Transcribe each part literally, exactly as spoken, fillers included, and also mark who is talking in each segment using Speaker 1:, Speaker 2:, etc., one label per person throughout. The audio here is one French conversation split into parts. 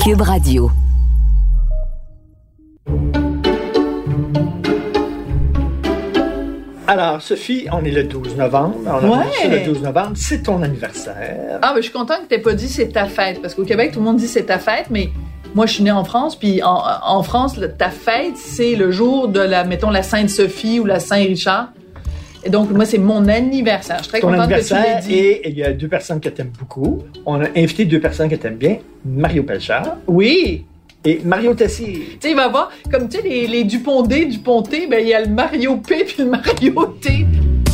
Speaker 1: Cube Radio.
Speaker 2: Alors, Sophie, on est le douze novembre. On a
Speaker 3: ouais.
Speaker 2: reçu le douze novembre. C'est ton anniversaire.
Speaker 3: Ah, ben, je suis contente que tu n'aies pas dit c'est ta fête. Parce qu'au Québec, tout le monde dit c'est ta fête, mais moi, je suis née en France. Puis en, en France, le, ta fête, c'est le jour de la, mettons, la Sainte-Sophie ou la Saint-Richard. Et donc, moi, c'est mon anniversaire. Je suis très
Speaker 2: ton
Speaker 3: contente que tu l'aies dit.
Speaker 2: Et il y a deux personnes que tu aimes beaucoup. On a invité deux personnes que tu aimes bien. Mario Pelchard.
Speaker 3: Oui.
Speaker 2: Et Mario Tessier.
Speaker 3: Tu sais, il va y avoir, comme tu sais, les, les Dupont-D, Dupont-T, ben il y a le Mario P puis le Mario T.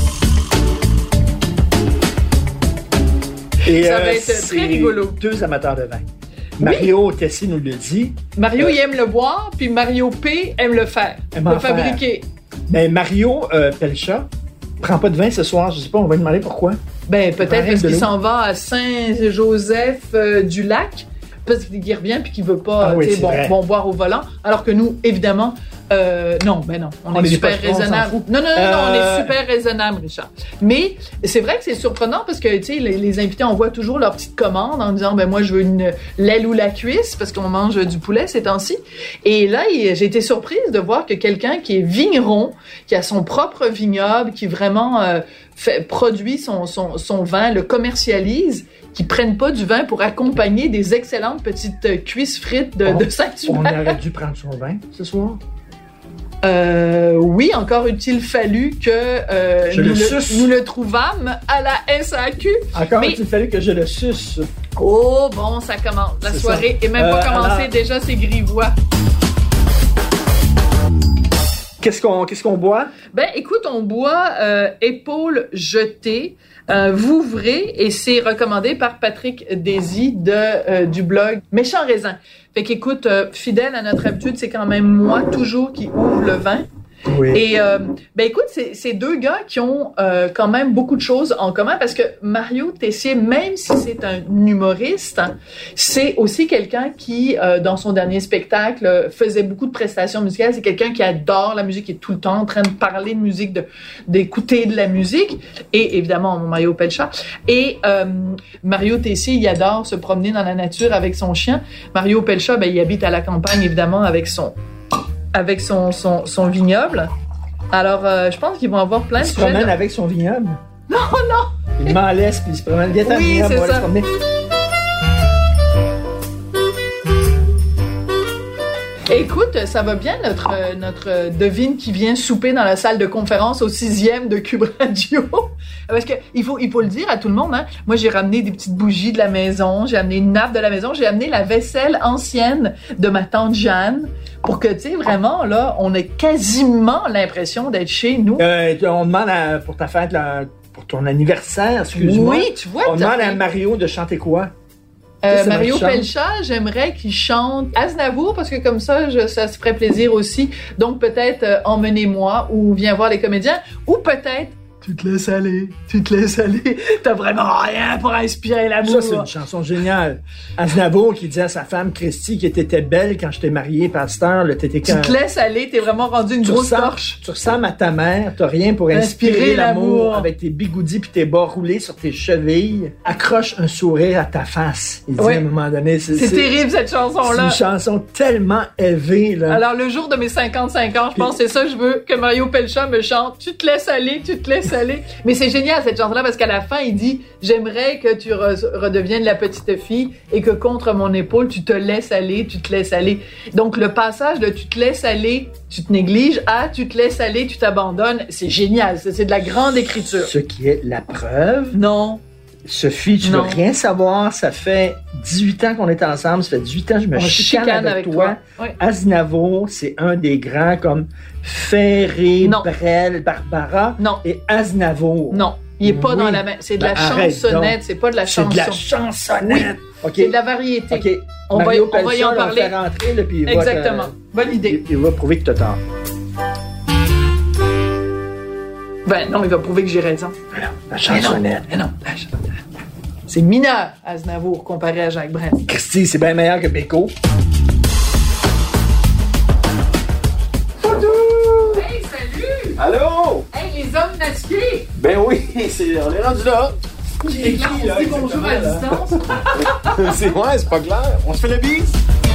Speaker 2: Et
Speaker 3: ça
Speaker 2: euh,
Speaker 3: va être très rigolo.
Speaker 2: Deux amateurs de vin. Mario oui. Tessier nous le dit.
Speaker 3: Mario,
Speaker 2: euh,
Speaker 3: il aime le boire, puis Mario P aime le faire.
Speaker 2: Aime
Speaker 3: le fabriquer.
Speaker 2: Mais Mario euh, Pelchard prend pas de vin ce soir. Je sais pas, on va lui demander pourquoi.
Speaker 3: Ben, peut-être parce qu'il s'en va à Saint-Joseph euh, du Lac. Parce qu'il revient puis qu'il veut pas
Speaker 2: ah oui,
Speaker 3: bon, bon boire au volant, alors que nous, évidemment, euh, non, ben non, on, on est, est super raisonnable. Non, non, non, euh... non, on est super raisonnable, Richard. Mais c'est vrai que c'est surprenant parce que, tu sais, les, les invités envoient toujours leur petite commande en disant, ben moi, je veux une l'aile ou la cuisse parce qu'on mange du poulet ces temps-ci. Et là, j'ai été surprise de voir que quelqu'un qui est vigneron, qui a son propre vignoble, qui vraiment euh, fait, produit son, son, son vin, le commercialise, qui prennent pas du vin pour accompagner des excellentes petites cuisses frites de,
Speaker 2: on,
Speaker 3: de Saint-Hubert.
Speaker 2: On aurait dû prendre son vin ce soir.
Speaker 3: Euh, oui, encore eût-il fallu que euh, nous,
Speaker 2: le
Speaker 3: le, nous le trouvâmes à la S A Q.
Speaker 2: Encore mais... eût-il fallu que je le suce.
Speaker 3: Oh, bon, ça commence. La c'est soirée est même euh, pas commencée, alors... déjà c'est grivois.
Speaker 2: Qu'est-ce qu'on, qu'est-ce qu'on boit?
Speaker 3: Ben, écoute, on boit euh, épaule jetée, euh, Vouvray, et c'est recommandé par Patrick Désy de, euh, du blog Méchant Raisin. Fait qu'écoute, euh, fidèle à notre habitude, c'est quand même moi toujours qui ouvre le vin.
Speaker 2: Oui.
Speaker 3: Et euh, ben écoute, c'est, c'est deux gars qui ont euh, quand même beaucoup de choses en commun parce que Mario Tessier, même si c'est un humoriste, c'est aussi quelqu'un qui, euh, dans son dernier spectacle, faisait beaucoup de prestations musicales. C'est quelqu'un qui adore la musique, qui est tout le temps en train de parler de musique, de, d'écouter de la musique. Et évidemment, Mario Pelchard. Et euh, Mario Tessier, il adore se promener dans la nature avec son chien. Mario Pelchard, ben, il habite à la campagne, évidemment, avec son... avec son, son, son vignoble. Alors, euh, je pense qu'ils vont avoir plein de...
Speaker 2: Il se promène avec son vignoble?
Speaker 3: Non, non!
Speaker 2: Il m'en laisse, puis il se promène. Viens
Speaker 3: oui, vignoble, c'est ça. Écoute, ça va bien notre notre devine qui vient souper dans la salle de conférence au sixième de Cube Radio. Parce que il faut il faut le dire à tout le monde, hein. Moi, j'ai ramené des petites bougies de la maison, j'ai amené une nappe de la maison, j'ai amené la vaisselle ancienne de ma tante Jeanne pour que, tu sais, vraiment, là, on ait quasiment l'impression d'être chez nous.
Speaker 2: Euh, on demande à, pour ta fête, là, pour ton anniversaire, excuse-moi.
Speaker 3: Oui, tu vois.
Speaker 2: On demande à Mario de chanter quoi?
Speaker 3: Euh, Mario Pelchard, j'aimerais qu'il chante Aznavour parce que comme ça, je, ça se ferait plaisir aussi. Donc peut-être euh, Emmenez-moi ou Viens voir les comédiens ou peut-être Tu te laisses aller, tu te laisses aller. T'as vraiment rien pour inspirer l'amour.
Speaker 2: Ça, c'est une chanson géniale. Aznavour qui dit à sa femme Christy que t'étais belle quand je t'ai mariée, pasteur, le t'étais
Speaker 3: Tu te laisses aller, t'es vraiment rendu une
Speaker 2: tu
Speaker 3: grosse
Speaker 2: ressembles,
Speaker 3: torche.
Speaker 2: Tu ressembles à ta mère, t'as rien pour inspirer, inspirer l'amour. l'amour. Avec tes bigoudis puis tes bas roulés sur tes chevilles. Accroche un sourire à ta face. Il dit oui. à un moment donné.
Speaker 3: C'est, c'est, c'est terrible cette chanson-là.
Speaker 2: C'est une chanson tellement élevée, là.
Speaker 3: Alors, le jour de mes cinquante-cinq ans, je pense que c'est ça que je veux que Mario Pelchard me chante. Tu te laisses aller, tu te laisses aller. Mais c'est génial cette chanson-là parce qu'à la fin, il dit « J'aimerais que tu re- redeviennes la petite fille et que contre mon épaule, tu te laisses aller, tu te laisses aller. » Donc, le passage de « Tu te laisses aller, tu te négliges » à « Tu te laisses aller, tu t'abandonnes », c'est génial. C'est, c'est de la grande écriture.
Speaker 2: Ce qui est la preuve.
Speaker 3: Non.
Speaker 2: Sophie, tu ne veux rien savoir. Ça fait dix-huit ans qu'on est ensemble. Ça fait dix-huit ans que je me On chicane, chicane avec, avec toi. toi. Oui. Aznavour, c'est un des grands comme Ferré, non. Brel, Barbara.
Speaker 3: Non.
Speaker 2: Et Aznavour.
Speaker 3: Non. Il n'est pas oui. dans la même. C'est de ben, la chansonnette. C'est pas de la chanson.
Speaker 2: C'est de la chansonnette.
Speaker 3: Oui. Okay. C'est de la variété.
Speaker 2: OK.
Speaker 3: On,
Speaker 2: Mario
Speaker 3: va, on va y en parler.
Speaker 2: On va rentrer, là, puis il
Speaker 3: Exactement.
Speaker 2: Va,
Speaker 3: Bonne idée.
Speaker 2: Il, il va prouver que tu as tort.
Speaker 3: Ben non, il va prouver que j'ai raison.
Speaker 2: Mais non, la chansonnette.
Speaker 3: Mais non, non la chansonnette. C'est mineur, Aznavour, comparé à Jacques Brel.
Speaker 2: Christy, c'est bien meilleur que Beko.
Speaker 3: Hey, salut!
Speaker 2: Allô?
Speaker 3: Hey, les hommes masqués!
Speaker 2: Ben oui, c'est, on est rendu là.
Speaker 3: J'ai écrit, on se dit bonjour à distance.
Speaker 2: c'est, ouais, c'est pas clair. On se fait le bise?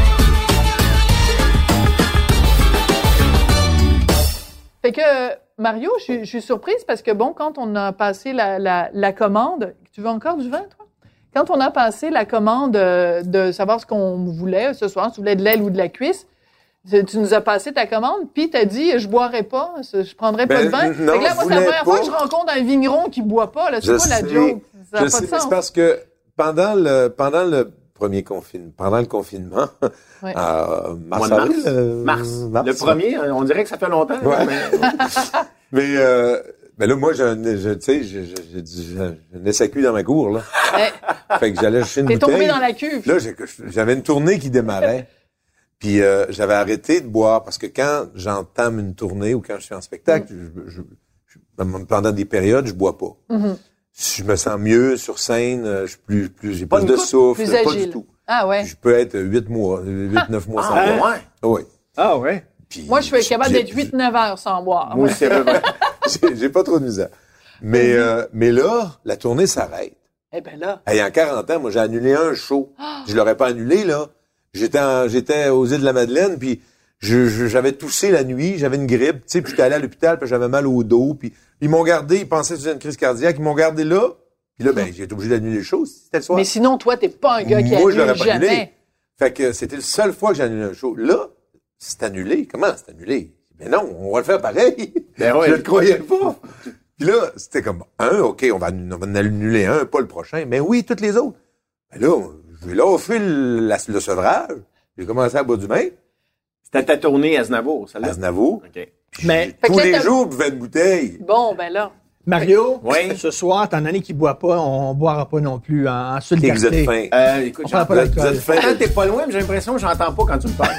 Speaker 3: Fait que, Mario, je, je suis surprise parce que, bon, quand on a passé la, la, la commande... Tu veux encore du vin, toi? Quand on a passé la commande euh, de savoir ce qu'on voulait ce soir, si tu voulais de l'aile ou de la cuisse, tu nous as passé ta commande, puis t'as dit, je boirai pas, je prendrai pas
Speaker 1: ben,
Speaker 3: de vin.
Speaker 1: Non,
Speaker 3: fait que là, moi, c'est la première pas. fois que je rencontre un vigneron qui boit pas, là. C'est pas la joke. Ça n'a pas de sens.
Speaker 1: C'est parce que pendant le, pendant le premier confinement, pendant le confinement,
Speaker 3: ouais.
Speaker 1: euh, mars,
Speaker 4: mars,
Speaker 1: avril, euh,
Speaker 4: mars.
Speaker 1: mars.
Speaker 4: Le premier, on dirait que ça fait longtemps.
Speaker 1: Ouais.
Speaker 4: Mais,
Speaker 1: mais euh, ben là, moi, j'ai un, je, tu sais, j'ai, j'ai, j'ai un S A Q dans ma cour, là.
Speaker 3: Ouais.
Speaker 1: Fait que j'allais chercher une
Speaker 3: T'es
Speaker 1: bouteille.
Speaker 3: tombé dans la cuve.
Speaker 1: Là, j'ai, j'avais une tournée qui démarrait. Puis euh, j'avais arrêté de boire parce que quand j'entame une tournée ou quand je suis en spectacle, mm. je, je, je, pendant des périodes, je bois pas. Mm-hmm. Je me sens mieux sur scène, je suis plus, plus, j'ai pas de souffle,
Speaker 3: plus
Speaker 1: pas
Speaker 3: agile.
Speaker 1: du tout.
Speaker 3: Ah ouais.
Speaker 1: Puis je peux être huit mois, huit, neuf mois sans
Speaker 4: ah,
Speaker 1: boire.
Speaker 4: Ouais.
Speaker 1: Oui.
Speaker 2: Ah ouais.
Speaker 1: Puis,
Speaker 3: moi, je suis capable d'être huit neuf heures sans boire.
Speaker 1: Moi, c'est vrai. j'ai, j'ai pas trop de misère. Mais, mm-hmm. euh, mais là, la tournée s'arrête.
Speaker 3: Eh ben là.
Speaker 1: Hey, en quarante ans, moi, j'ai annulé un show. Oh. Je l'aurais pas annulé, là. J'étais en, j'étais aux îles de la Madeleine, puis je, je, j'avais toussé la nuit, j'avais une grippe, tu sais, puis j'étais allé à l'hôpital, puis j'avais mal au dos, puis ils m'ont gardé, ils pensaient que c'était une crise cardiaque, ils m'ont gardé là, puis là, ben, j'ai été obligé d'annuler les shows, c'était le soir.
Speaker 3: Mais sinon, toi, t'es pas un gars qui
Speaker 1: Moi,
Speaker 3: annule
Speaker 1: pas
Speaker 3: jamais.
Speaker 1: Annulé. Fait que c'était la seule fois que j'ai annulé un show. Là, c'est annulé. Comment c'est annulé? Ben non, on va le faire pareil.
Speaker 4: Ben ouais.
Speaker 1: Je le croyais pas. Puis là, c'était comme, un, OK, on va, on va en annuler un, pas le prochain. Mais oui, toutes les autres. Ben là, je vais là offrir le, la, le sevrage. J'ai commencé à boire du vin.
Speaker 4: C'était ta tournée à Aznavour, celle-là?
Speaker 1: Aznavour.
Speaker 4: OK.
Speaker 2: Mais,
Speaker 1: tous les jours, je buvais une bouteille.
Speaker 3: Bon, ben là.
Speaker 2: Mario,
Speaker 4: oui.
Speaker 2: ce soir, t'en année qui boit pas, on boira pas non plus en, en solidarité.
Speaker 1: Vous êtes fin.
Speaker 4: Euh, écoute,
Speaker 2: on pas
Speaker 4: vous êtes fin. Quand t'es pas loin, mais j'ai l'impression que j'entends pas quand tu me parles.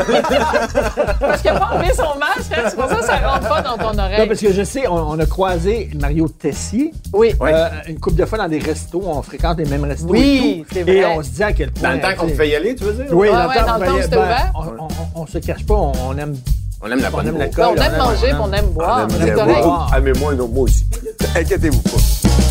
Speaker 3: Parce qu'il a pas enlevé son masque, hein, c'est pour ça que ça rentre pas dans ton oreille.
Speaker 2: Non, parce que je sais, on, on a croisé Mario Tessier.
Speaker 3: Oui.
Speaker 2: Euh, une couple de fois dans des restos, on fréquente les mêmes restos.
Speaker 3: Oui,
Speaker 2: et tout,
Speaker 3: c'est vrai.
Speaker 2: Et on se dit à quel point.
Speaker 4: Dans le temps qu'on te fait y aller, tu veux dire?
Speaker 2: Oui,
Speaker 3: ouais,
Speaker 2: dans,
Speaker 3: ouais,
Speaker 2: le temps,
Speaker 3: dans le temps où c'était
Speaker 2: ben,
Speaker 3: ouvert.
Speaker 2: On, on, on, on se cache pas, on, on aime.
Speaker 4: On aime la
Speaker 2: On aime
Speaker 4: la
Speaker 2: l'alcool.
Speaker 3: On aime manger, puis on aime boire.
Speaker 1: On aime
Speaker 3: C'est
Speaker 1: bien
Speaker 3: correct.
Speaker 1: boire. Ah, mais moi, non, moi aussi. Inquiétez-vous pas.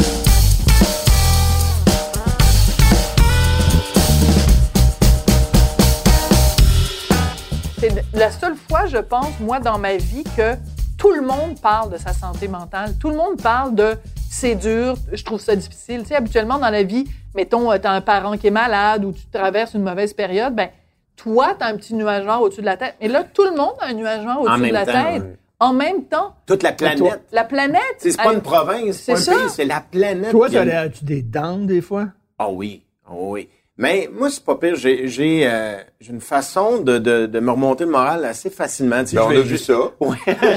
Speaker 3: C'est la seule fois, je pense, moi, dans ma vie, que tout le monde parle de sa santé mentale. Tout le monde parle de « c'est dur, je trouve ça difficile ». Tu sais, habituellement, dans la vie, mettons, t'as un parent qui est malade ou tu traverses une mauvaise période, ben toi, t'as un petit nuage noir au-dessus de la tête. Mais là, tout le monde a un nuage noir au-dessus de la
Speaker 4: temps,
Speaker 3: tête.
Speaker 4: Oui.
Speaker 3: En même temps.
Speaker 4: Toute la planète.
Speaker 3: Toi, la planète.
Speaker 4: C'est pas elle, une province, c'est pas un pays, c'est la planète.
Speaker 2: Toi, as-tu des dents des fois?
Speaker 4: Ah oh oui, oh oui. Mais moi, c'est pas pire. J'ai, j'ai, euh, j'ai une façon de, de, de me remonter le moral assez facilement. Tu sais,
Speaker 1: ben,
Speaker 4: je
Speaker 1: on
Speaker 4: vais
Speaker 1: a vu
Speaker 4: juste...
Speaker 1: ça.
Speaker 4: Ouais.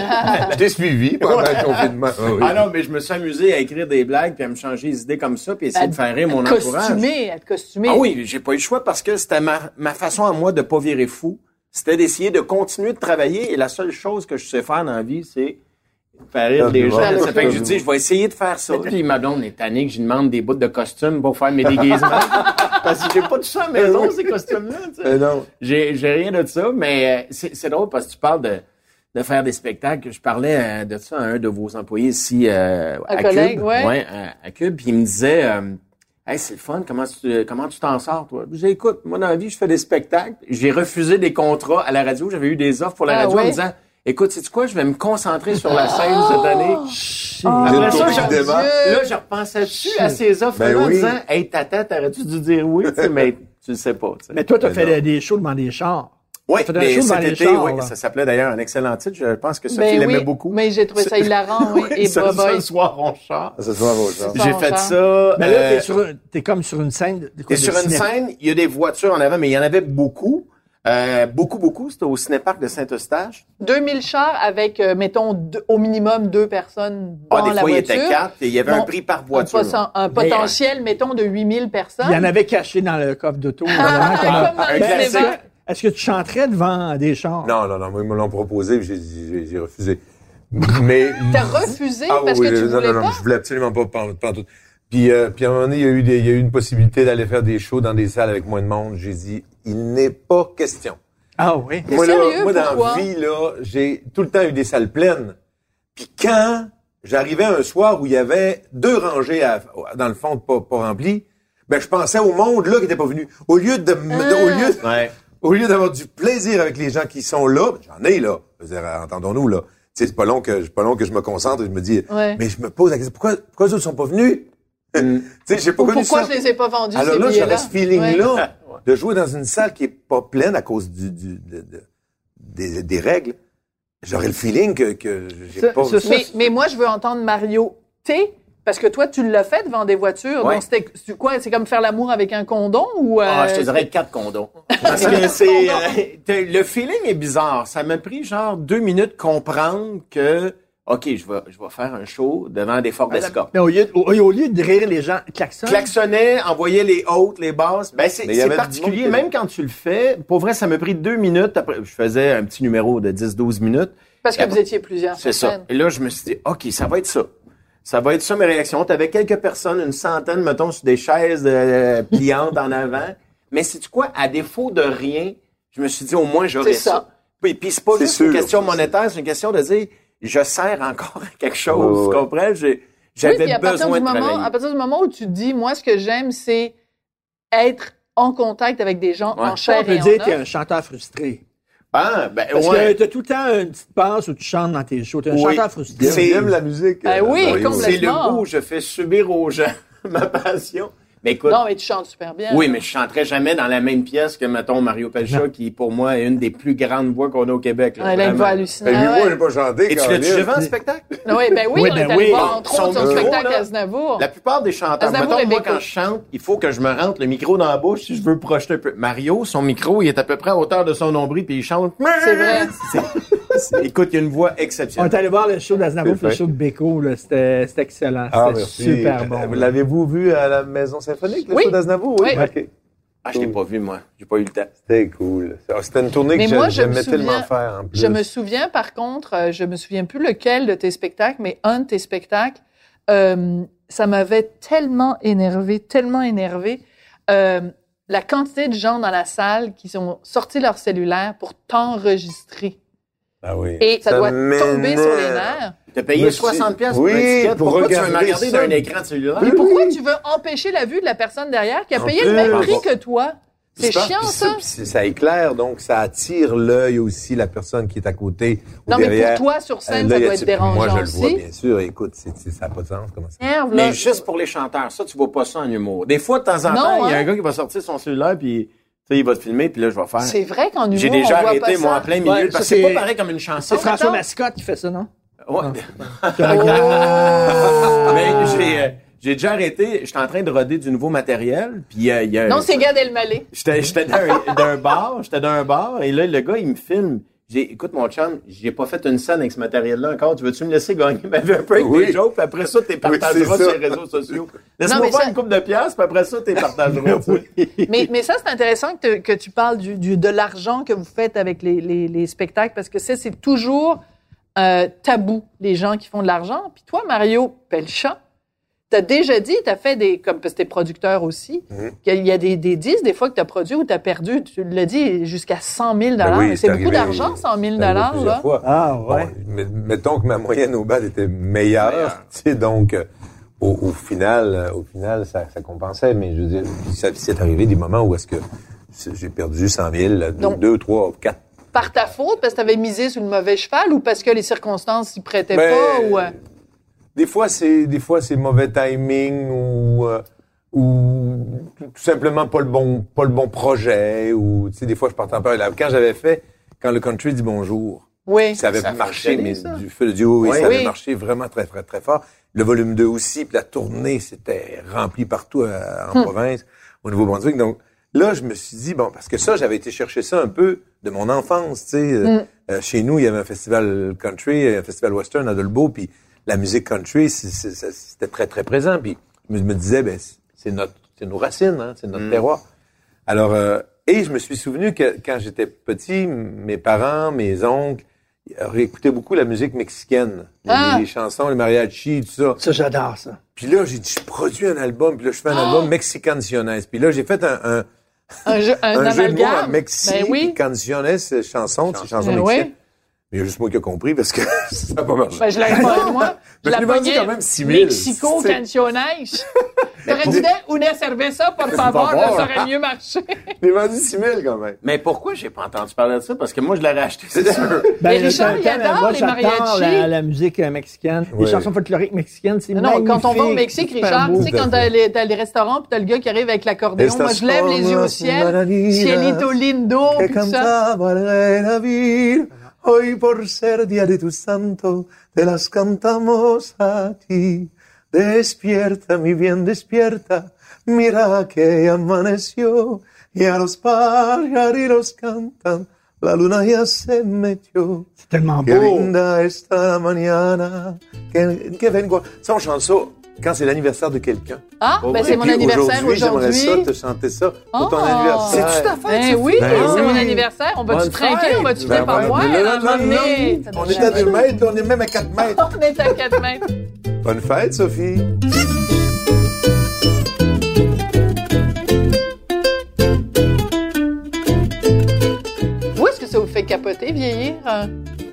Speaker 1: Je t'ai suivi pendant le confinement.
Speaker 4: Ah, oui. ah non, mais je me suis amusé à écrire des blagues puis à me changer les idées comme ça puis essayer à de faire rire mon entourage.
Speaker 3: Costumer, être costumé.
Speaker 4: Ah oui, j'ai pas eu le choix parce que c'était ma, ma façon à moi de pas virer fou. C'était d'essayer de continuer de travailler et la seule chose que je sais faire dans la vie, c'est faire rire des gens. Ça fait que je dis, je vais essayer de faire ça. Puis ma blonde est tannée que je lui demande des bouts de costumes pour faire mes déguisements. Parce que j'ai pas tout ça à la maison, ces costumes-là. Tu sais.
Speaker 1: Non.
Speaker 4: J'ai, j'ai rien de ça, mais c'est, c'est drôle parce que tu parles de, de faire des spectacles. Je parlais de ça à un de vos employés ici euh, à, à collègue, Cube.
Speaker 3: Ouais.
Speaker 4: Ouais, à, à Cube. Puis il me disait, euh, hey, c'est le fun, comment tu, comment tu t'en sors, toi? Je dis, écoute, moi dans la vie, je fais des spectacles. J'ai refusé des contrats à la radio. J'avais eu des offres pour la
Speaker 3: ah,
Speaker 4: radio
Speaker 3: ouais?
Speaker 4: en me disant, écoute, sais-tu quoi? Je vais me concentrer sur la scène oh! cette année.
Speaker 1: Oh,
Speaker 4: Après ça, je, là, je repensais dessus à ces offres-là
Speaker 1: ben
Speaker 4: en
Speaker 1: oui.
Speaker 4: disant, hey, tata, t'aurais-tu dû dire oui? Tu sais, mais tu le sais pas. Tu sais.
Speaker 2: Mais toi, t'as
Speaker 1: ben
Speaker 2: fait
Speaker 1: non.
Speaker 2: des shows devant des chars.
Speaker 4: Oui, mais cet été,
Speaker 2: chars,
Speaker 4: oui, ça s'appelait d'ailleurs un excellent titre. Je pense que Sophie
Speaker 3: ben
Speaker 4: l'aimait
Speaker 3: oui,
Speaker 4: beaucoup.
Speaker 3: Mais j'ai trouvé ça hilarant, oui. Et
Speaker 4: ce,
Speaker 3: Boboy.
Speaker 4: ce soir, on chante.
Speaker 1: Ce soir, on chante.
Speaker 4: J'ai fait ça.
Speaker 2: Mais là,
Speaker 4: euh,
Speaker 2: t'es, sur, t'es comme sur une scène. De quoi,
Speaker 4: t'es
Speaker 2: de
Speaker 4: sur une
Speaker 2: cinéma.
Speaker 4: scène, il y a des voitures en avant, mais il y en avait beaucoup. Euh, beaucoup, beaucoup. C'était au Cinéparc de Saint-Eustache.
Speaker 3: deux mille chars avec, euh, mettons, deux, au minimum deux personnes dans
Speaker 4: ah, des
Speaker 3: la
Speaker 4: fois,
Speaker 3: voiture.
Speaker 4: il était quatre et il y avait
Speaker 3: bon,
Speaker 4: un prix par voiture.
Speaker 3: Un, poten- un potentiel, mais, mettons, de huit mille personnes.
Speaker 2: Il y en avait caché dans le coffre d'auto.
Speaker 3: Ah,
Speaker 2: comme
Speaker 3: comme dans
Speaker 4: un
Speaker 3: le
Speaker 4: classique.
Speaker 3: cinéma.
Speaker 2: Est-ce que tu chanterais devant des chars?
Speaker 1: Non, non, non, moi, ils me l'ont proposé et j'ai, j'ai, j'ai refusé. Mais.
Speaker 3: T'as refusé
Speaker 1: ah,
Speaker 3: parce
Speaker 1: oui,
Speaker 3: que tu
Speaker 1: non,
Speaker 3: voulais
Speaker 1: non, non,
Speaker 3: pas?
Speaker 1: je voulais absolument pas parler de tout. Puis, euh, puis à un moment donné, il y a eu des, il y a eu une possibilité d'aller faire des shows dans des salles avec moins de monde. J'ai dit, il n'est pas question.
Speaker 2: Ah oui?
Speaker 1: Moi, là,
Speaker 3: sérieux,
Speaker 1: moi, dans
Speaker 3: pourquoi?
Speaker 1: la vie, là, j'ai tout le temps eu des salles pleines. Puis quand j'arrivais un soir où il y avait deux rangées à, dans le fond pas, pas remplies, ben, je pensais au monde, là, qui était pas venu. Au lieu de,
Speaker 3: Ah.
Speaker 1: de- au lieu,
Speaker 4: Ouais.
Speaker 1: au lieu d'avoir du plaisir avec les gens qui sont là, j'en ai, là. Je veux dire, entendons-nous, là. sais, c'est pas long que, c'est pas long que je me concentre et je me dis,
Speaker 3: ouais.
Speaker 1: mais je me pose la question, pourquoi, pourquoi les autres sont pas venus? Mm. tu sais, j'ai pas
Speaker 3: Ou
Speaker 1: connu
Speaker 3: pourquoi
Speaker 1: ça.
Speaker 3: je les ai pas vendus,
Speaker 1: Alors
Speaker 3: ces
Speaker 1: là,
Speaker 3: billets-là?
Speaker 1: j'aurais ce feeling-là
Speaker 3: ouais.
Speaker 1: de jouer dans une salle qui est pas pleine à cause du, du, de, de, des, des règles. J'aurais le feeling que, que j'ai
Speaker 2: ça,
Speaker 1: pas...
Speaker 2: Ça, ça,
Speaker 3: mais, mais moi, je veux entendre Mario T, parce que toi, tu l'as fait devant des voitures.
Speaker 4: Ouais.
Speaker 3: Donc, c'était c'est quoi? C'est comme faire l'amour avec un condom ou... Euh,
Speaker 4: Ah, je te dirais quatre condoms. Parce que c'est... Euh, le feeling est bizarre. Ça m'a pris genre deux minutes comprendre que... OK, je vais, je vais faire un show devant des Ford Escort.
Speaker 2: Mais au lieu, au, au lieu de rire, les gens klaxonnent.
Speaker 4: Klaxonnait, envoyait les hautes, les basses. Ben, c'est, c'est particulier. Même quand tu le fais, pour vrai, ça m'a pris deux minutes. Après, je faisais un petit numéro de dix douze minutes.
Speaker 3: Parce que
Speaker 4: après,
Speaker 3: vous étiez plusieurs.
Speaker 4: C'est ça. Et là, je me suis dit, OK, ça va être ça. Ça va être ça, mes réactions. T'avais quelques personnes, une centaine, mettons, sur des chaises euh, pliantes en avant. Mais c'est quoi? À défaut de rien, je me suis dit, au moins, j'aurais ça. ça. Puis, puis c'est pas c'est juste sûr, une question monétaire, c'est une question de dire... je sers encore à quelque chose, oh, ouais. tu comprends? J'ai, j'avais
Speaker 3: oui,
Speaker 4: besoin de
Speaker 3: moment,
Speaker 4: travailler.
Speaker 3: À partir du moment où tu te dis, moi, ce que j'aime, c'est être en contact avec des gens ouais. en chair
Speaker 2: on peut
Speaker 3: et en
Speaker 2: dire que
Speaker 3: os.
Speaker 2: t'es un chanteur frustré.
Speaker 4: Ah, ben,
Speaker 2: Parce
Speaker 4: ouais.
Speaker 2: que t'as tout le temps une petite passe où tu chantes dans tes shows. T'es un
Speaker 4: oui.
Speaker 2: chanteur frustré.
Speaker 1: C'est j'aime la musique.
Speaker 3: Ben oui, euh, complètement.
Speaker 4: C'est le goût, je fais subir aux gens ma passion. Mais écoute,
Speaker 3: non, mais tu chantes super bien.
Speaker 4: Oui, mais je chanterais jamais dans la même pièce que, mettons, Mario Pelcha, qui, pour moi, est une des plus grandes voix qu'on a au Québec. Là,
Speaker 3: ouais, là, une voix hallucinante.
Speaker 1: Mais lui,
Speaker 3: ouais.
Speaker 1: moi, j'ai pas chanté.
Speaker 4: Et tu l'as déjà vu en spectacle?
Speaker 3: Oui, ben oui,
Speaker 2: oui
Speaker 3: on
Speaker 2: ben
Speaker 3: est allé
Speaker 2: oui.
Speaker 3: voir, entre autres, son spectacle à Aznavour.
Speaker 4: La plupart des chanteurs,
Speaker 3: Aznavour
Speaker 4: mettons, moi, quand je chante, il faut que je me rentre le micro dans la bouche si je veux projeter un peu. Mario, son micro, il est à peu près à hauteur de son nombril, puis il chante.
Speaker 3: C'est vrai.
Speaker 4: C'est, c'est, écoute, il y a une voix exceptionnelle.
Speaker 2: On est allé voir le show d'Aznavour, le show de Beko, là. C'était, c'était excellent. C'était ah, super bon.
Speaker 1: Vous l'avez-vous vu à la Maison Symphonique, le
Speaker 3: oui.
Speaker 1: show d'Aznavour?
Speaker 3: Oui. oui.
Speaker 1: Okay.
Speaker 4: Ah, je l'ai pas vu, moi. J'ai pas eu le temps.
Speaker 1: C'était cool. C'était une tournée
Speaker 3: mais
Speaker 1: que
Speaker 3: moi,
Speaker 1: j'aimais
Speaker 3: souviens,
Speaker 1: tellement faire, en plus.
Speaker 3: Je me souviens, par contre, je me souviens plus lequel de tes spectacles, mais un de tes spectacles, euh, ça m'avait tellement énervé, tellement énervé. Euh, la quantité de gens dans la salle qui ont sorti leur cellulaire pour t'enregistrer.
Speaker 1: Ah oui.
Speaker 3: Et ça, ça doit tomber sur les nerfs.
Speaker 4: T'as payé soixante piastres
Speaker 1: oui,
Speaker 4: pour un ticket.
Speaker 1: pour
Speaker 4: pourquoi
Speaker 1: regarder
Speaker 4: tu veux me regarder
Speaker 1: ça.
Speaker 4: d'un écran de cellulaire?
Speaker 3: Mais pourquoi tu veux empêcher la vue de la personne derrière qui a
Speaker 1: en
Speaker 3: payé
Speaker 1: plus,
Speaker 3: le même prix que toi? C'est
Speaker 1: pas,
Speaker 3: chiant, ça.
Speaker 1: ça. Ça éclaire, donc ça attire l'œil aussi, la personne qui est à côté ou
Speaker 3: non,
Speaker 1: derrière.
Speaker 3: mais pour toi, sur scène, ça doit être dérangeant aussi.
Speaker 1: Moi, je le vois, bien sûr. Écoute, c'est, c'est, ça n'a pas de sens. Comment ça?
Speaker 3: Nerve,
Speaker 4: mais juste pour les chanteurs, ça, tu vois pas ça en humour. Des fois, de temps en temps, il y a un gars qui va sortir son cellulaire, puis... Tu sais, il va te filmer, puis là, je vais faire...
Speaker 3: C'est vrai qu'en humour,
Speaker 4: J'ai déjà
Speaker 3: on voit
Speaker 4: arrêté,
Speaker 3: pas
Speaker 4: moi,
Speaker 3: ça.
Speaker 4: en plein milieu,
Speaker 2: ouais,
Speaker 4: parce que
Speaker 2: c'est,
Speaker 4: c'est pas pareil comme une chanson.
Speaker 2: C'est François Mascotte qui fait ça, non?
Speaker 4: Ouais.
Speaker 2: Oh.
Speaker 4: Mais j'ai, euh, j'ai déjà arrêté, j'étais en train de roder du nouveau matériel, puis il euh, y a...
Speaker 3: Non, c'est Gad Elmaleh.
Speaker 4: J'étais, j'étais d'un, d'un bar, j'étais dans un bar, et là, le gars, il me filme. J'ai, écoute, mon chum, j'ai pas fait une scène avec ce matériel-là encore. Tu veux-tu me laisser gagner ma vie un peu avec oui. des jokes, puis après ça, t'es partageras oui, sur les réseaux sociaux. Laisse-moi faire ça... une couple de piastres, puis après ça, t'es partageras.
Speaker 3: mais, mais ça, c'est intéressant que, te, que tu parles du, du, de l'argent que vous faites avec les, les, les spectacles, parce que ça, c'est toujours euh, tabou, les gens qui font de l'argent. Puis toi, Mario Pelcha, t'as déjà dit, t'as fait des, comme parce que t'es producteur aussi, mm-hmm. qu'il y a des, des disques, des fois, que t'as produit ou t'as perdu, tu l'as dit, jusqu'à cent mille dollars. Ben oui, c'est, c'est beaucoup d'argent, cent mille dollars, là.
Speaker 1: Fois.
Speaker 2: Ah, ouais.
Speaker 1: Bon, mettons que ma moyenne au bal était meilleure, tu sais, donc, euh, au, au final, euh, au final, ça, ça compensait, mais je veux dire, ça, c'est arrivé des moments où est-ce que j'ai perdu cent mille, donc, deux, trois, quatre.
Speaker 3: Par ta faute, parce que t'avais misé sur le mauvais cheval ou parce que les circonstances s'y prêtaient
Speaker 1: ben,
Speaker 3: pas ou... Euh...
Speaker 1: Des fois, c'est des fois c'est mauvais timing ou euh, ou tout simplement pas le bon pas le bon projet ou tu sais des fois je partais en peur. Quand j'avais fait quand le country dit bonjour,
Speaker 3: oui,
Speaker 1: ça avait
Speaker 4: ça
Speaker 1: marché mais
Speaker 3: ça.
Speaker 1: du feu de Dieu oui,
Speaker 3: oui,
Speaker 1: ça
Speaker 3: oui.
Speaker 1: avait marché vraiment très très très fort. Le volume deux aussi, puis la tournée c'était rempli partout euh, en hum. province au Nouveau-Brunswick. Donc là, je me suis dit bon parce que ça j'avais été chercher ça un peu de mon enfance, tu sais. Hum. Euh, chez nous, il y avait un festival country, un festival western à Dolbeau, puis la musique country, c'est, c'est, c'est, c'était très, très présent. Puis je me disais, ben c'est notre, c'est nos racines, hein, c'est notre mm. terroir. Alors, euh, et je me suis souvenu que quand j'étais petit, mes parents, mes oncles, auraient écouté beaucoup la musique mexicaine. Ah. Les, les chansons, les mariachis, tout ça.
Speaker 2: Ça, j'adore ça.
Speaker 1: Puis là, j'ai dit, je produis un album. Puis là, je fais un oh. album Mexicanciones. Puis là, j'ai fait un... un
Speaker 3: Un jeu, un
Speaker 1: un jeu de mots
Speaker 3: à
Speaker 1: Mexi,
Speaker 3: ben oui.
Speaker 1: Canciones, chanson, c'est chanson
Speaker 3: ben
Speaker 1: mexicaine.
Speaker 3: Oui.
Speaker 1: Mais il y a juste moi qui ai compris parce que ça n'a pas marché.
Speaker 3: Ben, je l'ai pas, moi. Je l'ai
Speaker 1: vendu quand même six mille.
Speaker 3: Mexico Canciones. J'aurais dit, une cerveza, por favor, là, ça aurait mieux marché.
Speaker 1: Je l'ai vendu six mille quand même.
Speaker 4: Mais pourquoi j'ai pas entendu parler de ça? Parce que moi, je l'aurais acheté, c'est sûr.
Speaker 2: Ben,
Speaker 3: Mais Richard, il adore
Speaker 2: moi,
Speaker 3: les
Speaker 2: j'adore
Speaker 3: mariachis.
Speaker 2: La, la musique euh, mexicaine.
Speaker 1: Oui.
Speaker 2: Les chansons folkloriques mexicaines, c'est
Speaker 3: Non,
Speaker 2: magnifique.
Speaker 3: quand on va au Mexique,
Speaker 2: super
Speaker 3: Richard,
Speaker 2: beau.
Speaker 3: tu sais, quand t'as les, t'as les restaurants pis t'as le gars qui arrive avec l'accordéon, moi, je lève les yeux au ciel. Cielito lindo,
Speaker 1: Que
Speaker 3: pis tout ça.
Speaker 1: cantaba el rey David, hoy por ser día de tu santo, te las cantamos a ti. Despierta, mi bien, despierta, mira que ya amaneció, y a los pajarillos cantan, la luna ya se metió.
Speaker 2: C'est tellement
Speaker 1: Que
Speaker 2: beau.
Speaker 1: linda esta la mañana, que, que vengo. Tu sais, on chante ça quand c'est l'anniversaire de quelqu'un.
Speaker 3: Ah, ben
Speaker 1: Et
Speaker 3: c'est mon
Speaker 1: puis
Speaker 3: anniversaire
Speaker 1: aujourd'hui. J'aimerais
Speaker 3: aujourd'hui.
Speaker 1: ça, te chanter ça pour ton
Speaker 3: Oh.
Speaker 1: anniversaire.
Speaker 4: C'est-tu ta fête?
Speaker 3: Ben oui,
Speaker 1: Ben
Speaker 3: c'est
Speaker 1: oui.
Speaker 3: mon anniversaire. On va-tu
Speaker 4: Bonne
Speaker 3: trinquer?
Speaker 4: fête.
Speaker 3: On va-tu
Speaker 1: Ben
Speaker 3: faire par
Speaker 1: ouais.
Speaker 3: moi?
Speaker 1: Mais là,
Speaker 3: à un moment
Speaker 1: non, non,
Speaker 3: donné?
Speaker 1: On est à deux mètres, on est même à quatre mètres.
Speaker 3: On est à quatre mètres.
Speaker 1: Bonne fête, Sophie.
Speaker 3: Où est-ce que ça vous fait capoter, vieillir? euh?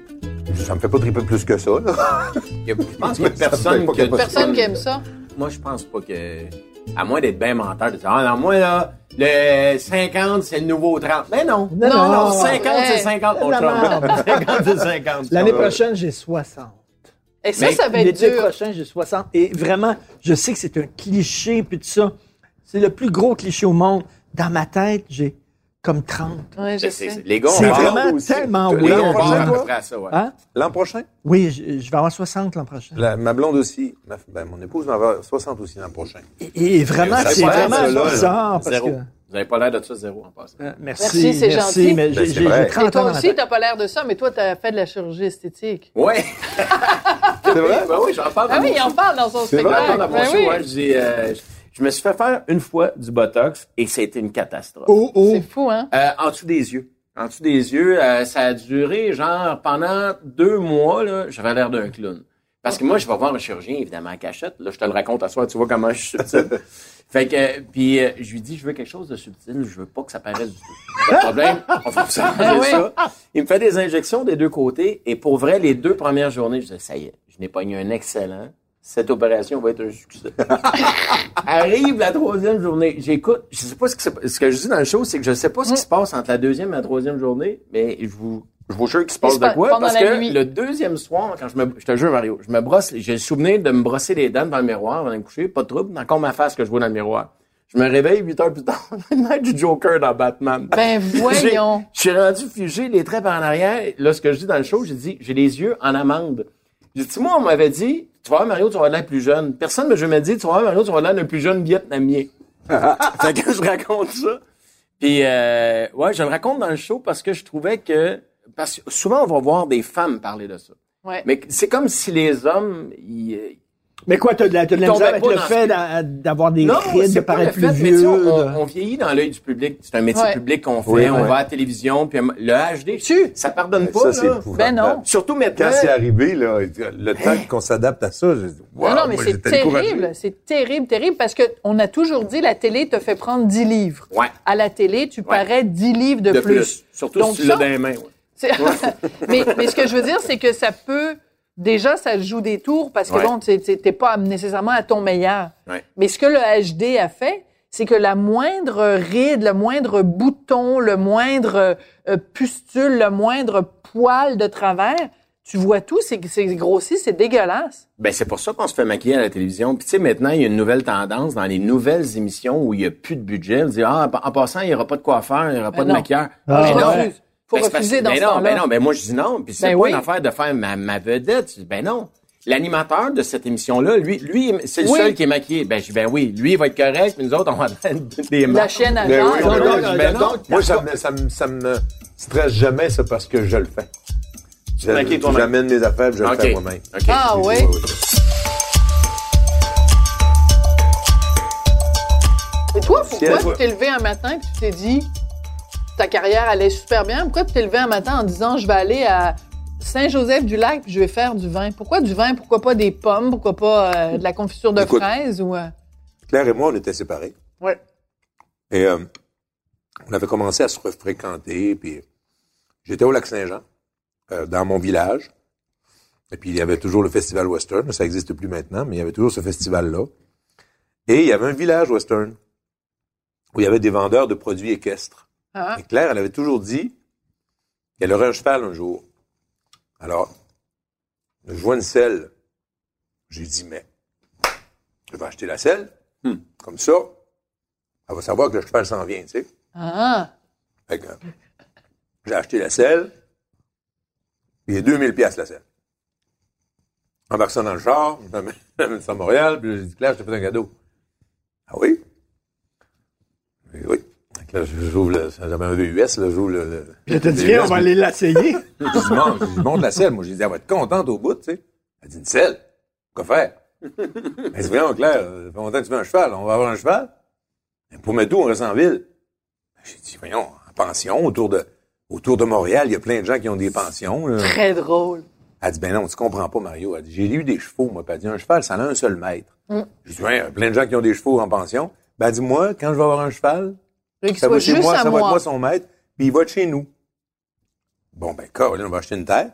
Speaker 1: Ça me fait pas triper plus que ça, là.
Speaker 4: Je pense qu'il y a personne
Speaker 1: pas
Speaker 4: qui a-
Speaker 1: capoter.
Speaker 3: Personne qui aime ça.
Speaker 4: Moi, je pense pas que... À moins d'être bien menteur, de dire, ah non, moi, là, le cinquante, c'est le nouveau trente. Mais non.
Speaker 2: Non, non, non.
Speaker 4: cinquante,
Speaker 3: Ouais.
Speaker 4: c'est cinquante, mon
Speaker 2: Non,
Speaker 4: Trump.
Speaker 2: non.
Speaker 4: cinquante, c'est cinquante.
Speaker 2: L'année
Speaker 4: Ouais.
Speaker 2: prochaine, j'ai soixante.
Speaker 3: Et ça,
Speaker 4: Mais
Speaker 3: ça va être
Speaker 2: L'été
Speaker 3: dur.
Speaker 2: prochain, j'ai soixante. Et vraiment, je sais que c'est un cliché, puis tout ça. C'est le plus gros cliché au monde. Dans ma tête, j'ai comme trente.
Speaker 3: Ouais, je
Speaker 4: Mais c'est-
Speaker 3: sais.
Speaker 4: Les gars, on
Speaker 2: C'est
Speaker 4: va
Speaker 2: vraiment
Speaker 1: aussi.
Speaker 2: tellement
Speaker 1: Les
Speaker 4: Les gars,
Speaker 2: weird.
Speaker 4: on va à
Speaker 1: toi?
Speaker 4: peu près à ça, ouais.
Speaker 2: Hein?
Speaker 1: L'an prochain?
Speaker 2: Oui, je, je vais avoir soixante l'an prochain.
Speaker 1: La- ma blonde aussi. Ma- ben, mon épouse va avoir soixante aussi l'an prochain.
Speaker 2: Et, et vraiment,
Speaker 1: Ça
Speaker 2: c'est
Speaker 1: va, ça,
Speaker 2: vraiment
Speaker 1: là,
Speaker 2: bizarre. Parce
Speaker 4: Zéro.
Speaker 2: que,
Speaker 4: Vous n'avez pas l'air de ça, zéro, en passant.
Speaker 2: euh, merci,
Speaker 3: Merci, c'est gentil.
Speaker 2: mais
Speaker 1: Ben,
Speaker 2: j'ai
Speaker 1: c'est
Speaker 2: j'ai-
Speaker 1: vrai.
Speaker 2: j'ai trente
Speaker 3: Et toi
Speaker 2: ans dans la
Speaker 3: aussi,
Speaker 2: tête.
Speaker 3: t'as pas l'air de ça, mais toi, t'as fait de la chirurgie esthétique.
Speaker 4: Ouais.
Speaker 1: C'est vrai?
Speaker 4: Ben oui, j'en parle.
Speaker 3: Ah
Speaker 4: dans
Speaker 3: oui,
Speaker 4: mon
Speaker 3: il en
Speaker 4: show.
Speaker 3: parle dans son
Speaker 1: C'est vrai,
Speaker 4: J'en parle
Speaker 3: spectacle.
Speaker 4: dans mon
Speaker 3: Ben
Speaker 4: show,
Speaker 3: oui.
Speaker 4: ouais, je dis, euh, je- je me suis fait faire une fois du Botox et ça a été une catastrophe.
Speaker 2: Oh, oh.
Speaker 3: C'est fou, hein?
Speaker 4: Euh, en dessous des yeux. En dessous des yeux, euh, ça a duré genre pendant deux mois, là, j'avais l'air d'un clown. Parce que moi, je vais voir un chirurgien, évidemment, en cachette. Là, je te le raconte à soi, tu vois comment je suis subtil. Fait que, euh, puis euh, je lui dis, je veux quelque chose de subtil, je veux pas que ça paraisse du tout. Pas de problème, on va faire
Speaker 3: Ah oui.
Speaker 4: ça. Il me fait des injections des deux côtés, et pour vrai, les deux premières journées, je dis, ça y est, je n'ai pogné un excellent. Cette opération va être un succès. Arrive la troisième journée, j'écoute, je sais pas ce que c'est- ce que je dis dans le show, c'est que je sais pas ce qui se passe entre la deuxième et la troisième journée, mais je vous, je vous jure qu'il se
Speaker 3: Il
Speaker 4: passe
Speaker 3: se
Speaker 4: de
Speaker 3: passe
Speaker 4: quoi,
Speaker 3: pendant
Speaker 4: parce
Speaker 3: la
Speaker 4: que
Speaker 3: nuit.
Speaker 4: le deuxième soir, quand je me, je te jure, Mario, je me brosse, j'ai le souvenir de me brosser les dents devant le miroir avant de me coucher, pas de trouble, encore ma face que je vois dans le miroir. Je me réveille huit heures plus tard, le night du Joker dans Batman.
Speaker 3: Ben voyons.
Speaker 4: Je suis rendu figé, les traits par en arrière. Là, ce que je dis dans le show, j'ai dit, j'ai les yeux en amande. J'ai dit, moi, on m'avait dit, tu vas voir, Mario, tu vas avoir l'air plus jeune. Personne ne m'a dit, tu vas voir, Mario, tu vas avoir l'air d'un plus jeune Vietnamien. Fait que je raconte ça. Puis, euh, ouais, je le raconte dans le show parce que je trouvais que, parce que souvent, on va voir des femmes parler de ça.
Speaker 3: Ouais.
Speaker 4: Mais c'est comme si les hommes, ils,
Speaker 2: Mais quoi, t'as de la, t'as de la
Speaker 4: Il
Speaker 2: misère
Speaker 4: tombait
Speaker 2: avec
Speaker 4: pas
Speaker 2: le
Speaker 4: dans
Speaker 2: fait
Speaker 4: ce-
Speaker 2: d'a- d'avoir des
Speaker 4: Non,
Speaker 2: rides, de
Speaker 4: c'est pas le
Speaker 2: paraître plus
Speaker 4: fait, mais tu sais,
Speaker 2: vieux.
Speaker 4: on,
Speaker 2: de-
Speaker 4: on vieillit dans l'œil du public. C'est un métier
Speaker 3: Ouais.
Speaker 4: public qu'on fait.
Speaker 1: Oui,
Speaker 4: on
Speaker 1: ouais.
Speaker 4: va à la télévision. Puis le H D,
Speaker 3: Tu-
Speaker 4: ça pardonne pas.
Speaker 1: Ça, c'est
Speaker 4: là.
Speaker 1: épouvantable.
Speaker 3: Ben non.
Speaker 4: Surtout maintenant.
Speaker 1: Quand c'est arrivé, là, le temps qu'on s'adapte à ça, j'ai dit, wow,
Speaker 3: non, non, mais
Speaker 1: moi,
Speaker 3: c'est
Speaker 1: j'étais découragé.
Speaker 3: terrible. C'est terrible, terrible, parce que on a toujours dit la télé te fait prendre dix livres.
Speaker 4: Ouais.
Speaker 3: À la télé, tu parais dix livres de,
Speaker 4: De
Speaker 3: plus.
Speaker 4: plus. Surtout
Speaker 3: Donc
Speaker 4: si tu l'as
Speaker 3: ça,
Speaker 4: dans les mains. Ouais.
Speaker 3: c'est- mais, mais ce que je veux dire, c'est que ça peut... Déjà, ça joue des tours parce que
Speaker 4: Ouais.
Speaker 3: bon, t'es t'es- t'es pas nécessairement à ton meilleur.
Speaker 4: Ouais.
Speaker 3: Mais ce que le H D a fait, c'est que la moindre ride, le moindre bouton, le moindre euh, pustule, le moindre poil de travers, tu vois tout, c'est c'est grossi, c'est dégueulasse.
Speaker 4: Ben, c'est pour ça qu'on se fait maquiller à la télévision. Puis, tu sais, maintenant, il y a une nouvelle tendance dans les nouvelles émissions où il y a plus de budget. On dit, ah, en en passant, il y aura pas de coiffeur, il y aura pas
Speaker 3: Ben
Speaker 4: de
Speaker 3: non.
Speaker 4: maquilleur.
Speaker 2: Ah,
Speaker 4: Mais
Speaker 3: Faut
Speaker 4: non.
Speaker 3: refuser. Faut
Speaker 4: Ben, c'est
Speaker 3: refuser
Speaker 4: parce-
Speaker 3: dans
Speaker 4: ben
Speaker 3: ce
Speaker 4: non,
Speaker 3: temps-là.
Speaker 4: ben non, ben moi, je dis non. Puis, c'est
Speaker 3: Ben
Speaker 4: pas
Speaker 3: oui.
Speaker 4: une affaire de faire ma, ma vedette. Je dis, ben non. L'animateur de cette émission-là, lui, lui, c'est le
Speaker 3: Oui.
Speaker 4: seul qui est maquillé. Ben, je dis, ben oui, lui, il va être correct, mais nous autres, on va attendre des
Speaker 3: La
Speaker 4: marques.
Speaker 3: chienne à
Speaker 1: Ben
Speaker 3: genre.
Speaker 1: oui,
Speaker 2: Donc,
Speaker 1: ben
Speaker 2: donc,
Speaker 1: oui, ben
Speaker 2: donc,
Speaker 1: non.
Speaker 2: donc,
Speaker 1: Moi, ça me, ça me, ça me stresse jamais, ça, parce que je le fais. Je-
Speaker 4: maquilles toi-même.
Speaker 1: J'amène mes affaires, puis je
Speaker 4: OK.
Speaker 1: le fais moi-même.
Speaker 4: OK.
Speaker 3: Ah oui. Et toi, pourquoi
Speaker 1: Ciel,
Speaker 3: tu
Speaker 1: toi.
Speaker 3: t'es levé un matin et tu t'es dit ta carrière allait super bien? Pourquoi tu t'es levé un matin en disant je vais aller à Saint-Joseph-du-Lac puis je vais faire du vin? Pourquoi du vin? Pourquoi pas des pommes? Pourquoi pas euh, de la confiture de
Speaker 1: Écoute.
Speaker 3: fraises? Ou, euh...
Speaker 1: Claire et moi, on était séparés.
Speaker 3: Ouais.
Speaker 1: Et euh, on avait commencé à se refréquenter, puis j'étais au Lac-Saint-Jean euh, dans mon village. Et puis, il y avait toujours le festival western. Ça n'existe plus maintenant, mais il y avait toujours ce festival-là. Et il y avait un village western où il y avait des vendeurs de produits équestres. Ah. Et Claire, elle avait toujours dit qu'elle aurait un cheval un jour. Alors, je vois une selle. J'ai dit, mais je vais acheter la selle. Hmm. Comme ça, elle va savoir que le cheval s'en vient, tu sais.
Speaker 3: Ah.
Speaker 1: Fait que, j'ai acheté la selle. Il y a deux mille piastres la selle. Embarque ça dans le char, je l'amène ça à Montréal, puis j'ai dit, Claire, je t'ai fait un cadeau. Ah oui? Et oui. Là, j'ouvre le, j'avais un V U S, là, j'ouvre le, le
Speaker 2: je te dis, on va aller l'essayer.
Speaker 1: Je dis, non, je monte la selle. Moi, j'ai dit, elle va être contente au bout, tu sais. Elle dit, une selle? Quoi faire? Elle dit, voyons, Claire, ça fait longtemps que tu veux un cheval. On va avoir un cheval? Pour mettre où? On reste en ville. J'ai dit, voyons, en pension, autour de, autour de Montréal, il y a plein de gens qui ont des pensions, là.
Speaker 3: Très drôle.
Speaker 1: Elle dit, ben non, tu comprends pas, Mario. Elle dit, j'ai eu des chevaux, moi. Puis elle dit, un cheval, ça en a un seul maître. Mm. J'ai dit, ouais, il y a plein de gens qui ont des chevaux en pension. Ben, elle dit, moi, quand je vais avoir un cheval, ça va chez moi, ça va être moi son maître, puis il va de chez nous. Bon, ben, Caroline, on va acheter une terre.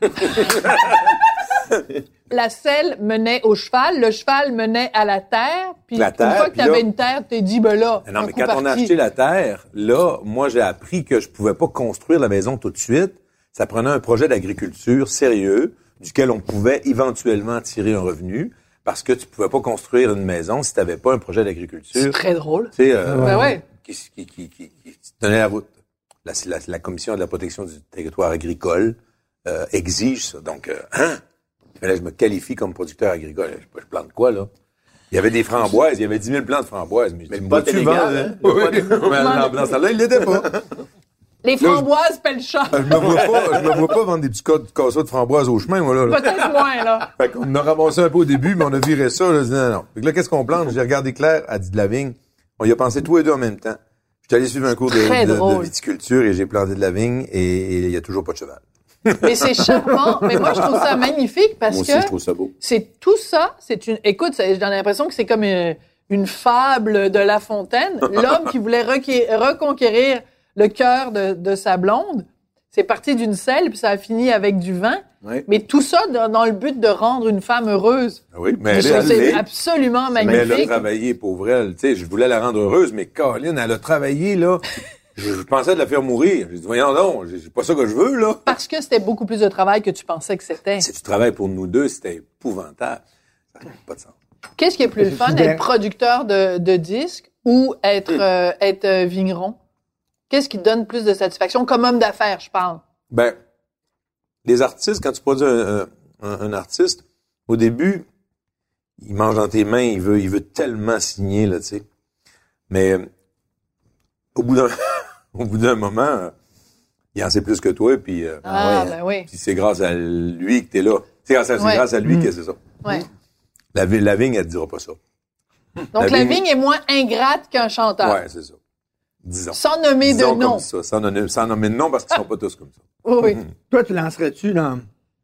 Speaker 3: La selle menait au cheval, le cheval menait à la terre, puis la terre, une fois que tu avais une terre, tu t'es dit, ben là,
Speaker 1: non, mais quand parti. On a acheté la terre, là, moi, j'ai appris que je pouvais pas construire la maison tout de suite. Ça prenait un projet d'agriculture sérieux, duquel on pouvait éventuellement tirer un revenu, parce que tu pouvais pas construire une maison si tu n'avais pas un projet d'agriculture.
Speaker 3: C'est très drôle.
Speaker 1: Tu sais, euh,
Speaker 3: ben ouais.
Speaker 1: qui, qui, qui, qui, qui tenait la route. La, la, la Commission de la protection du territoire agricole euh, exige ça. Donc, euh, hein? Il fallait que je me qualifie comme producteur agricole. Je sais pas, je plante quoi, là? Il y avait des framboises, il y avait dix mille plants de framboises. Mais,
Speaker 4: mais le pot est légal, hein?
Speaker 1: Oui, mais dans, dans celle-là, il l'était pas.
Speaker 3: Les framboises pelchat.
Speaker 1: Je me vois pas, je me vois pas vendre des petits casseaux de framboises au chemin, moi, là. là.
Speaker 3: Peut-être moins, là.
Speaker 1: Fait qu'on a ramassé un peu au début, mais on a viré ça, là. Je dis, non, non. Fait que là, qu'est-ce qu'on plante? J'ai regardé Claire, elle dit de la vigne. On y a pensé tous les deux en même temps. J'étais allé suivre un cours de, de, de viticulture et j'ai planté de la vigne et il y a toujours pas de cheval.
Speaker 3: Mais c'est charmant. Mais moi, je trouve ça magnifique parce
Speaker 1: moi aussi,
Speaker 3: que
Speaker 1: je trouve ça beau.
Speaker 3: C'est tout ça. C'est une. Écoute, j'ai l'impression que c'est comme une, une fable de La Fontaine. L'homme qui voulait requérir, reconquérir le cœur de, de sa blonde. C'est parti d'une selle puis ça a fini avec du vin. Oui. Mais tout ça dans, dans le but de rendre une femme heureuse.
Speaker 1: Oui, mais elle,
Speaker 3: elle,
Speaker 1: elle,
Speaker 3: c'est
Speaker 1: elle,
Speaker 3: absolument magnifique.
Speaker 1: Mais elle a travaillé, pauvre elle. Tu sais, je voulais la rendre heureuse, mais Caroline, elle a travaillé, là. Je, je pensais de la faire mourir. J'ai dit, voyons donc, c'est pas ça que je veux, là.
Speaker 3: Parce que c'était beaucoup plus de travail que tu pensais que c'était.
Speaker 1: Si tu travailles pour nous deux, c'était épouvantable. Ça n'a pas de sens.
Speaker 3: Qu'est-ce qui est plus le fun, être producteur de, de disques ou être, hum. euh, être euh, vigneron? Qu'est-ce qui te donne plus de satisfaction? Comme homme d'affaires, je parle. Ben,
Speaker 1: les artistes, quand tu produis un, un, un artiste, au début, il mange dans tes mains, il veut, il veut tellement signer, là, tu sais. Mais au bout d'un, au bout d'un moment, il en sait plus que toi, puis euh,
Speaker 3: ah, ouais, ben oui.
Speaker 1: Puis c'est grâce à lui que t'es là. C'est grâce à, ouais. grâce à lui mmh. que c'est ça.
Speaker 3: Ouais.
Speaker 1: La, la vigne, elle te dira pas ça.
Speaker 3: Donc la, la vigne, vigne est moins ingrate qu'un chanteur.
Speaker 1: Ouais, c'est ça. Disons.
Speaker 3: Sans nommer
Speaker 1: Disons
Speaker 3: de nom.
Speaker 1: Comme ça. Sans, nommer, sans nommer de nom parce qu'ils sont pas tous comme ça.
Speaker 3: Oui.
Speaker 2: Mmh. Toi, tu lancerais-tu dans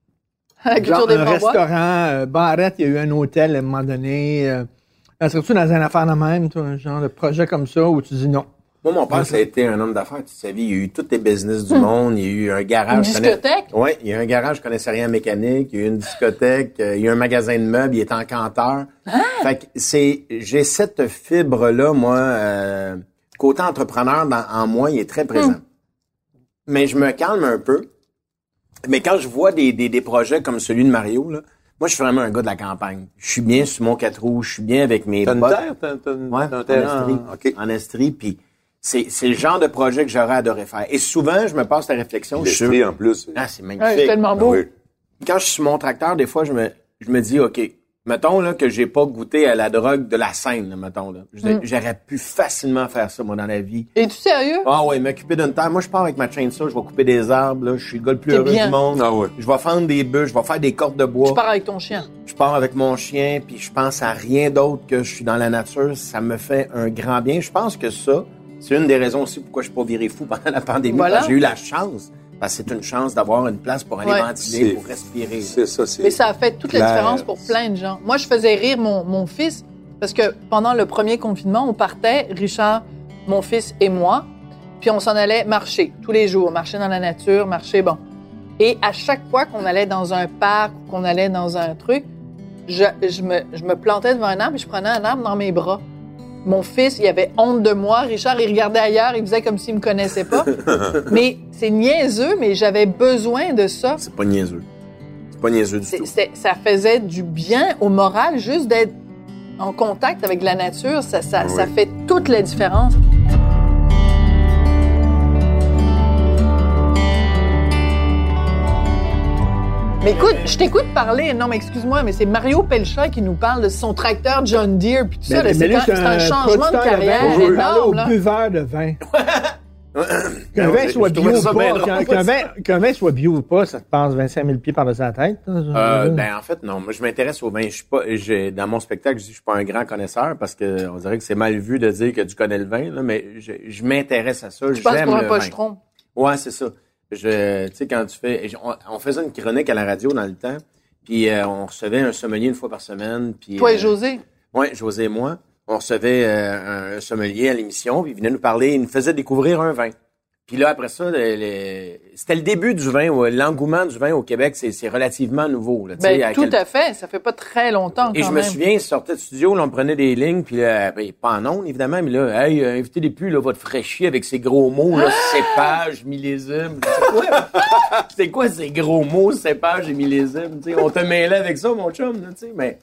Speaker 3: la culture des
Speaker 2: un restaurant, euh, Barrette, il y a eu un hôtel à un moment donné. Euh, lancerais-tu dans une affaire de même, toi, un genre de projet comme ça où tu dis non?
Speaker 4: Moi, mon père, ça a été un homme d'affaires toute sa vie. Il y a eu tous les business du hum. monde. Il y a eu un garage.
Speaker 3: Une discothèque?
Speaker 4: Oui, il y a eu un garage, je connaissais rien en mécanique. Il y a eu une discothèque. Il y a eu un magasin de meubles. Il était encanteur. Ah! Fait que c'est, j'ai cette fibre-là, moi, euh, côté entrepreneur dans, en moi, il est très présent. Hum. Mais je me calme un peu. Mais quand je vois des, des, des projets comme celui de Mario, là, moi, je suis vraiment un gars de la campagne. Je suis bien sur mon quatre roues. Je suis bien avec mes
Speaker 1: t'as
Speaker 4: bottes.
Speaker 1: Une terre, t'as, t'as une,
Speaker 4: ouais,
Speaker 1: t'as un terrain
Speaker 4: en Estrie.
Speaker 1: En... Okay.
Speaker 4: En Estrie, puis c'est, c'est le genre de projet que j'aurais adoré faire. Et souvent, je me passe la réflexion.
Speaker 1: L'Estrie,
Speaker 4: je...
Speaker 1: en plus.
Speaker 4: Ah, c'est magnifique.
Speaker 3: Ouais, c'est tellement beau.
Speaker 1: Oui.
Speaker 4: Quand je suis sur mon tracteur, des fois, je me, je me dis, OK, mettons là que j'ai pas goûté à la drogue de la scène, là, mettons là. Mm. J'aurais pu facilement faire ça, moi, dans la vie.
Speaker 3: Es-tu sérieux?
Speaker 4: Ah ouais, m'occuper d'une terre. Moi, je pars avec ma chainsaw, je vais couper des arbres, là. Je suis le gars le plus
Speaker 3: T'es
Speaker 4: heureux
Speaker 3: bien.
Speaker 4: du monde.
Speaker 1: Ah ouais.
Speaker 4: Je vais fendre des bûches, je vais faire des cordes de bois.
Speaker 3: Tu pars avec ton chien.
Speaker 4: Je pars avec mon chien, puis je pense à rien d'autre que je suis dans la nature. Ça me fait un grand bien. Je pense que ça, c'est une des raisons aussi pourquoi je suis pas viré fou pendant la pandémie. Voilà. J'ai eu la chance. Parce que c'est une chance d'avoir une place pour aller ouais. ventiler, c'est, pour respirer.
Speaker 1: C'est ça, c'est
Speaker 3: Mais ça a fait toute clair. La différence pour plein de gens. Moi, je faisais rire mon, mon fils parce que pendant le premier confinement, on partait, Richard, mon fils et moi, puis on s'en allait marcher tous les jours, marcher dans la nature, marcher, bon. Et à chaque fois qu'on allait dans un parc ou qu'on allait dans un truc, je, je, me, je me plantais devant un arbre et je prenais un arbre dans mes bras. Mon fils, il avait honte de moi. Richard, il regardait ailleurs, il faisait comme s'il me connaissait pas. Mais c'est niaiseux, mais j'avais besoin de ça.
Speaker 4: C'est pas niaiseux. C'est pas niaiseux du
Speaker 3: c'est,
Speaker 4: tout.
Speaker 3: C'est, ça faisait du bien au moral, juste d'être en contact avec la nature. Ça, ça, oui. ça fait toute la différence. Mais écoute, je t'écoute parler, non mais excuse-moi, mais c'est Mario Pelcha qui nous parle de son tracteur John Deere puis tout ça, là, c'est, là, c'est, un, c'est un changement de carrière
Speaker 2: de
Speaker 3: énorme.
Speaker 2: Au buveur de vin. Qu'un vin soit bio ou pas, qu'un, qu'un, vin, qu'un vin soit bio ou pas, ça te passe vingt-cinq mille pieds par-dessus la tête?
Speaker 4: Euh, ben en fait, non. Moi, je m'intéresse au vin. Je suis pas, j'ai, dans mon spectacle, je dis que je suis pas un grand connaisseur parce que on dirait que c'est mal vu de dire que tu connais le vin, là, mais je, je m'intéresse à ça.
Speaker 3: Je pense pour un pochetron.
Speaker 4: Ouais, c'est ça. Je, tu sais, quand tu fais, on, on faisait une chronique à la radio dans le temps, puis euh, on recevait un sommelier une fois par semaine. Puis,
Speaker 3: toi et
Speaker 4: euh,
Speaker 3: José?
Speaker 4: Oui, José et moi. On recevait euh, un sommelier à l'émission, puis il venait nous parler, il nous faisait découvrir un vin. Puis là, après ça, le, le, c'était le début du vin, l'engouement du vin au Québec, c'est, c'est relativement nouveau. Là,
Speaker 3: ben,
Speaker 4: à
Speaker 3: tout
Speaker 4: quel...
Speaker 3: à fait, ça fait pas très longtemps quand
Speaker 4: Et je
Speaker 3: même.
Speaker 4: me souviens, je sortais de studio, là, on me prenait des lignes, puis là, ben, pas en ondes, évidemment, mais là, hey, euh, invitez-les plus, là, votre fraîchier avec ces gros mots, là, cépage, millésime. C'est quoi, c'est quoi ces gros mots, cépage et millésime? T'sais, on te mêlait avec ça, mon chum, là, tu sais, mais...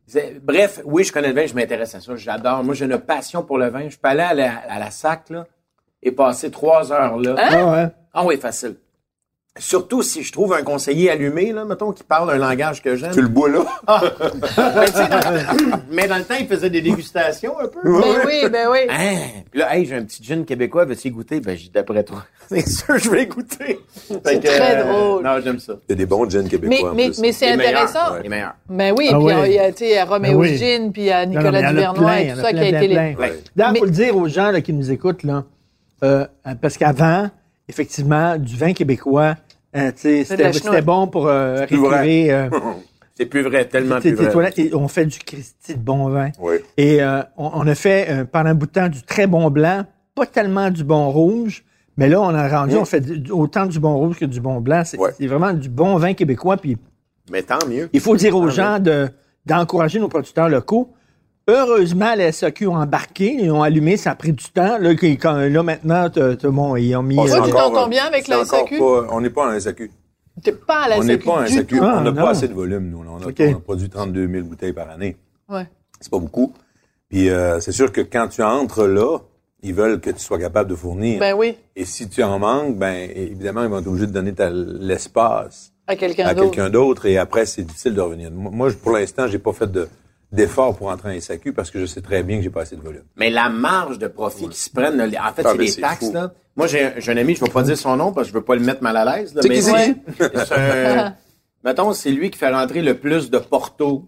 Speaker 4: Bref, oui, je connais le vin, je m'intéresse à ça, j'adore. Moi, j'ai une passion pour le vin. Je peux aller à la, à la sac, là, et passer trois heures là.
Speaker 3: Hein?
Speaker 2: Ah ouais.
Speaker 4: Ah oui, facile. Surtout si je trouve un conseiller allumé, là, mettons, qui parle un langage que j'aime.
Speaker 1: Tu le bois là?
Speaker 4: Ah. mais, dans, mais dans le temps, il faisait des dégustations un peu.
Speaker 3: Ben oui, ben oui.
Speaker 4: Hein? Puis là, hey, j'ai un petit gin québécois, veux-tu y goûter? Ben, j'ai d'après toi. C'est sûr, je vais goûter.
Speaker 3: C'est que, très euh, drôle.
Speaker 4: Non, j'aime ça.
Speaker 1: Il y a des bons gins québécois.
Speaker 3: Mais, mais, mais c'est
Speaker 4: les
Speaker 3: intéressant.
Speaker 4: Les meilleurs.
Speaker 3: Ben oui,
Speaker 2: ah
Speaker 3: puis
Speaker 2: ouais.
Speaker 3: il y a, tu sais, à Roméo
Speaker 2: ben oui.
Speaker 3: Gin, puis à Nicolas
Speaker 2: non, non,
Speaker 3: Duvernois et tout ça
Speaker 2: plein,
Speaker 3: qui a été
Speaker 2: plein.
Speaker 3: les...
Speaker 2: Ouais. D'ailleurs, il faut le dire aux gens là, qui nous écoutent, là, euh, parce qu'avant, effectivement, du vin québécois, euh, c'était, c'était bon pour euh, récurer... Euh,
Speaker 4: c'est plus vrai, tellement plus vrai.
Speaker 2: Toilettes, et on fait du Christy de bon vin.
Speaker 1: Oui.
Speaker 2: Et euh, on, on a fait, euh, pendant un bout de temps, du très bon blanc, pas tellement du bon rouge, mais là, on a rendu, mmh. on fait du, autant du bon rouge que du bon blanc. C'est, ouais. c'est vraiment du bon vin québécois. Puis,
Speaker 4: mais tant mieux.
Speaker 2: Il faut dire aux
Speaker 4: tant
Speaker 2: gens de, d'encourager nos producteurs locaux. Heureusement, la S A Q ont embarqué, ils ont allumé, ça a pris du temps. Là, quand, là maintenant, t'as, t'as, bon, ils ont mis...
Speaker 3: Toi,
Speaker 2: euh,
Speaker 3: tu t'entends bien avec la S A Q?
Speaker 1: Pas, on n'est pas en S A Q.
Speaker 3: T'es pas à la
Speaker 1: on
Speaker 3: S A Q.
Speaker 1: On n'est pas en S A Q.
Speaker 2: Ah,
Speaker 1: on n'a
Speaker 2: non.
Speaker 1: pas assez de volume, nous. Là. On, a, okay. on a produit trente-deux mille bouteilles par année.
Speaker 3: Ouais.
Speaker 1: C'est pas beaucoup. Puis euh, c'est sûr que quand tu entres là, ils veulent que tu sois capable de fournir.
Speaker 3: Ben oui.
Speaker 1: Et si tu en manques, ben évidemment, ils vont être obligés de donner ta, l'espace
Speaker 3: à quelqu'un
Speaker 1: à
Speaker 3: d'autre.
Speaker 1: quelqu'un d'autre. Et après, c'est difficile de revenir. Moi, pour l'instant, j'ai pas fait de... d'efforts pour entrer en S A Q parce que je sais très bien que j'ai pas assez de volume.
Speaker 4: Mais la marge de profit ouais. qui se prennent, en fait, ah, c'est des taxes,
Speaker 1: fou.
Speaker 4: là. Moi, j'ai, j'ai un ami, je vais pas dire son nom parce que je veux pas le mettre mal à l'aise, là.
Speaker 1: C'est
Speaker 4: mais
Speaker 1: qui
Speaker 4: c'est, c'est un, mettons, c'est lui qui fait rentrer le plus de Porto,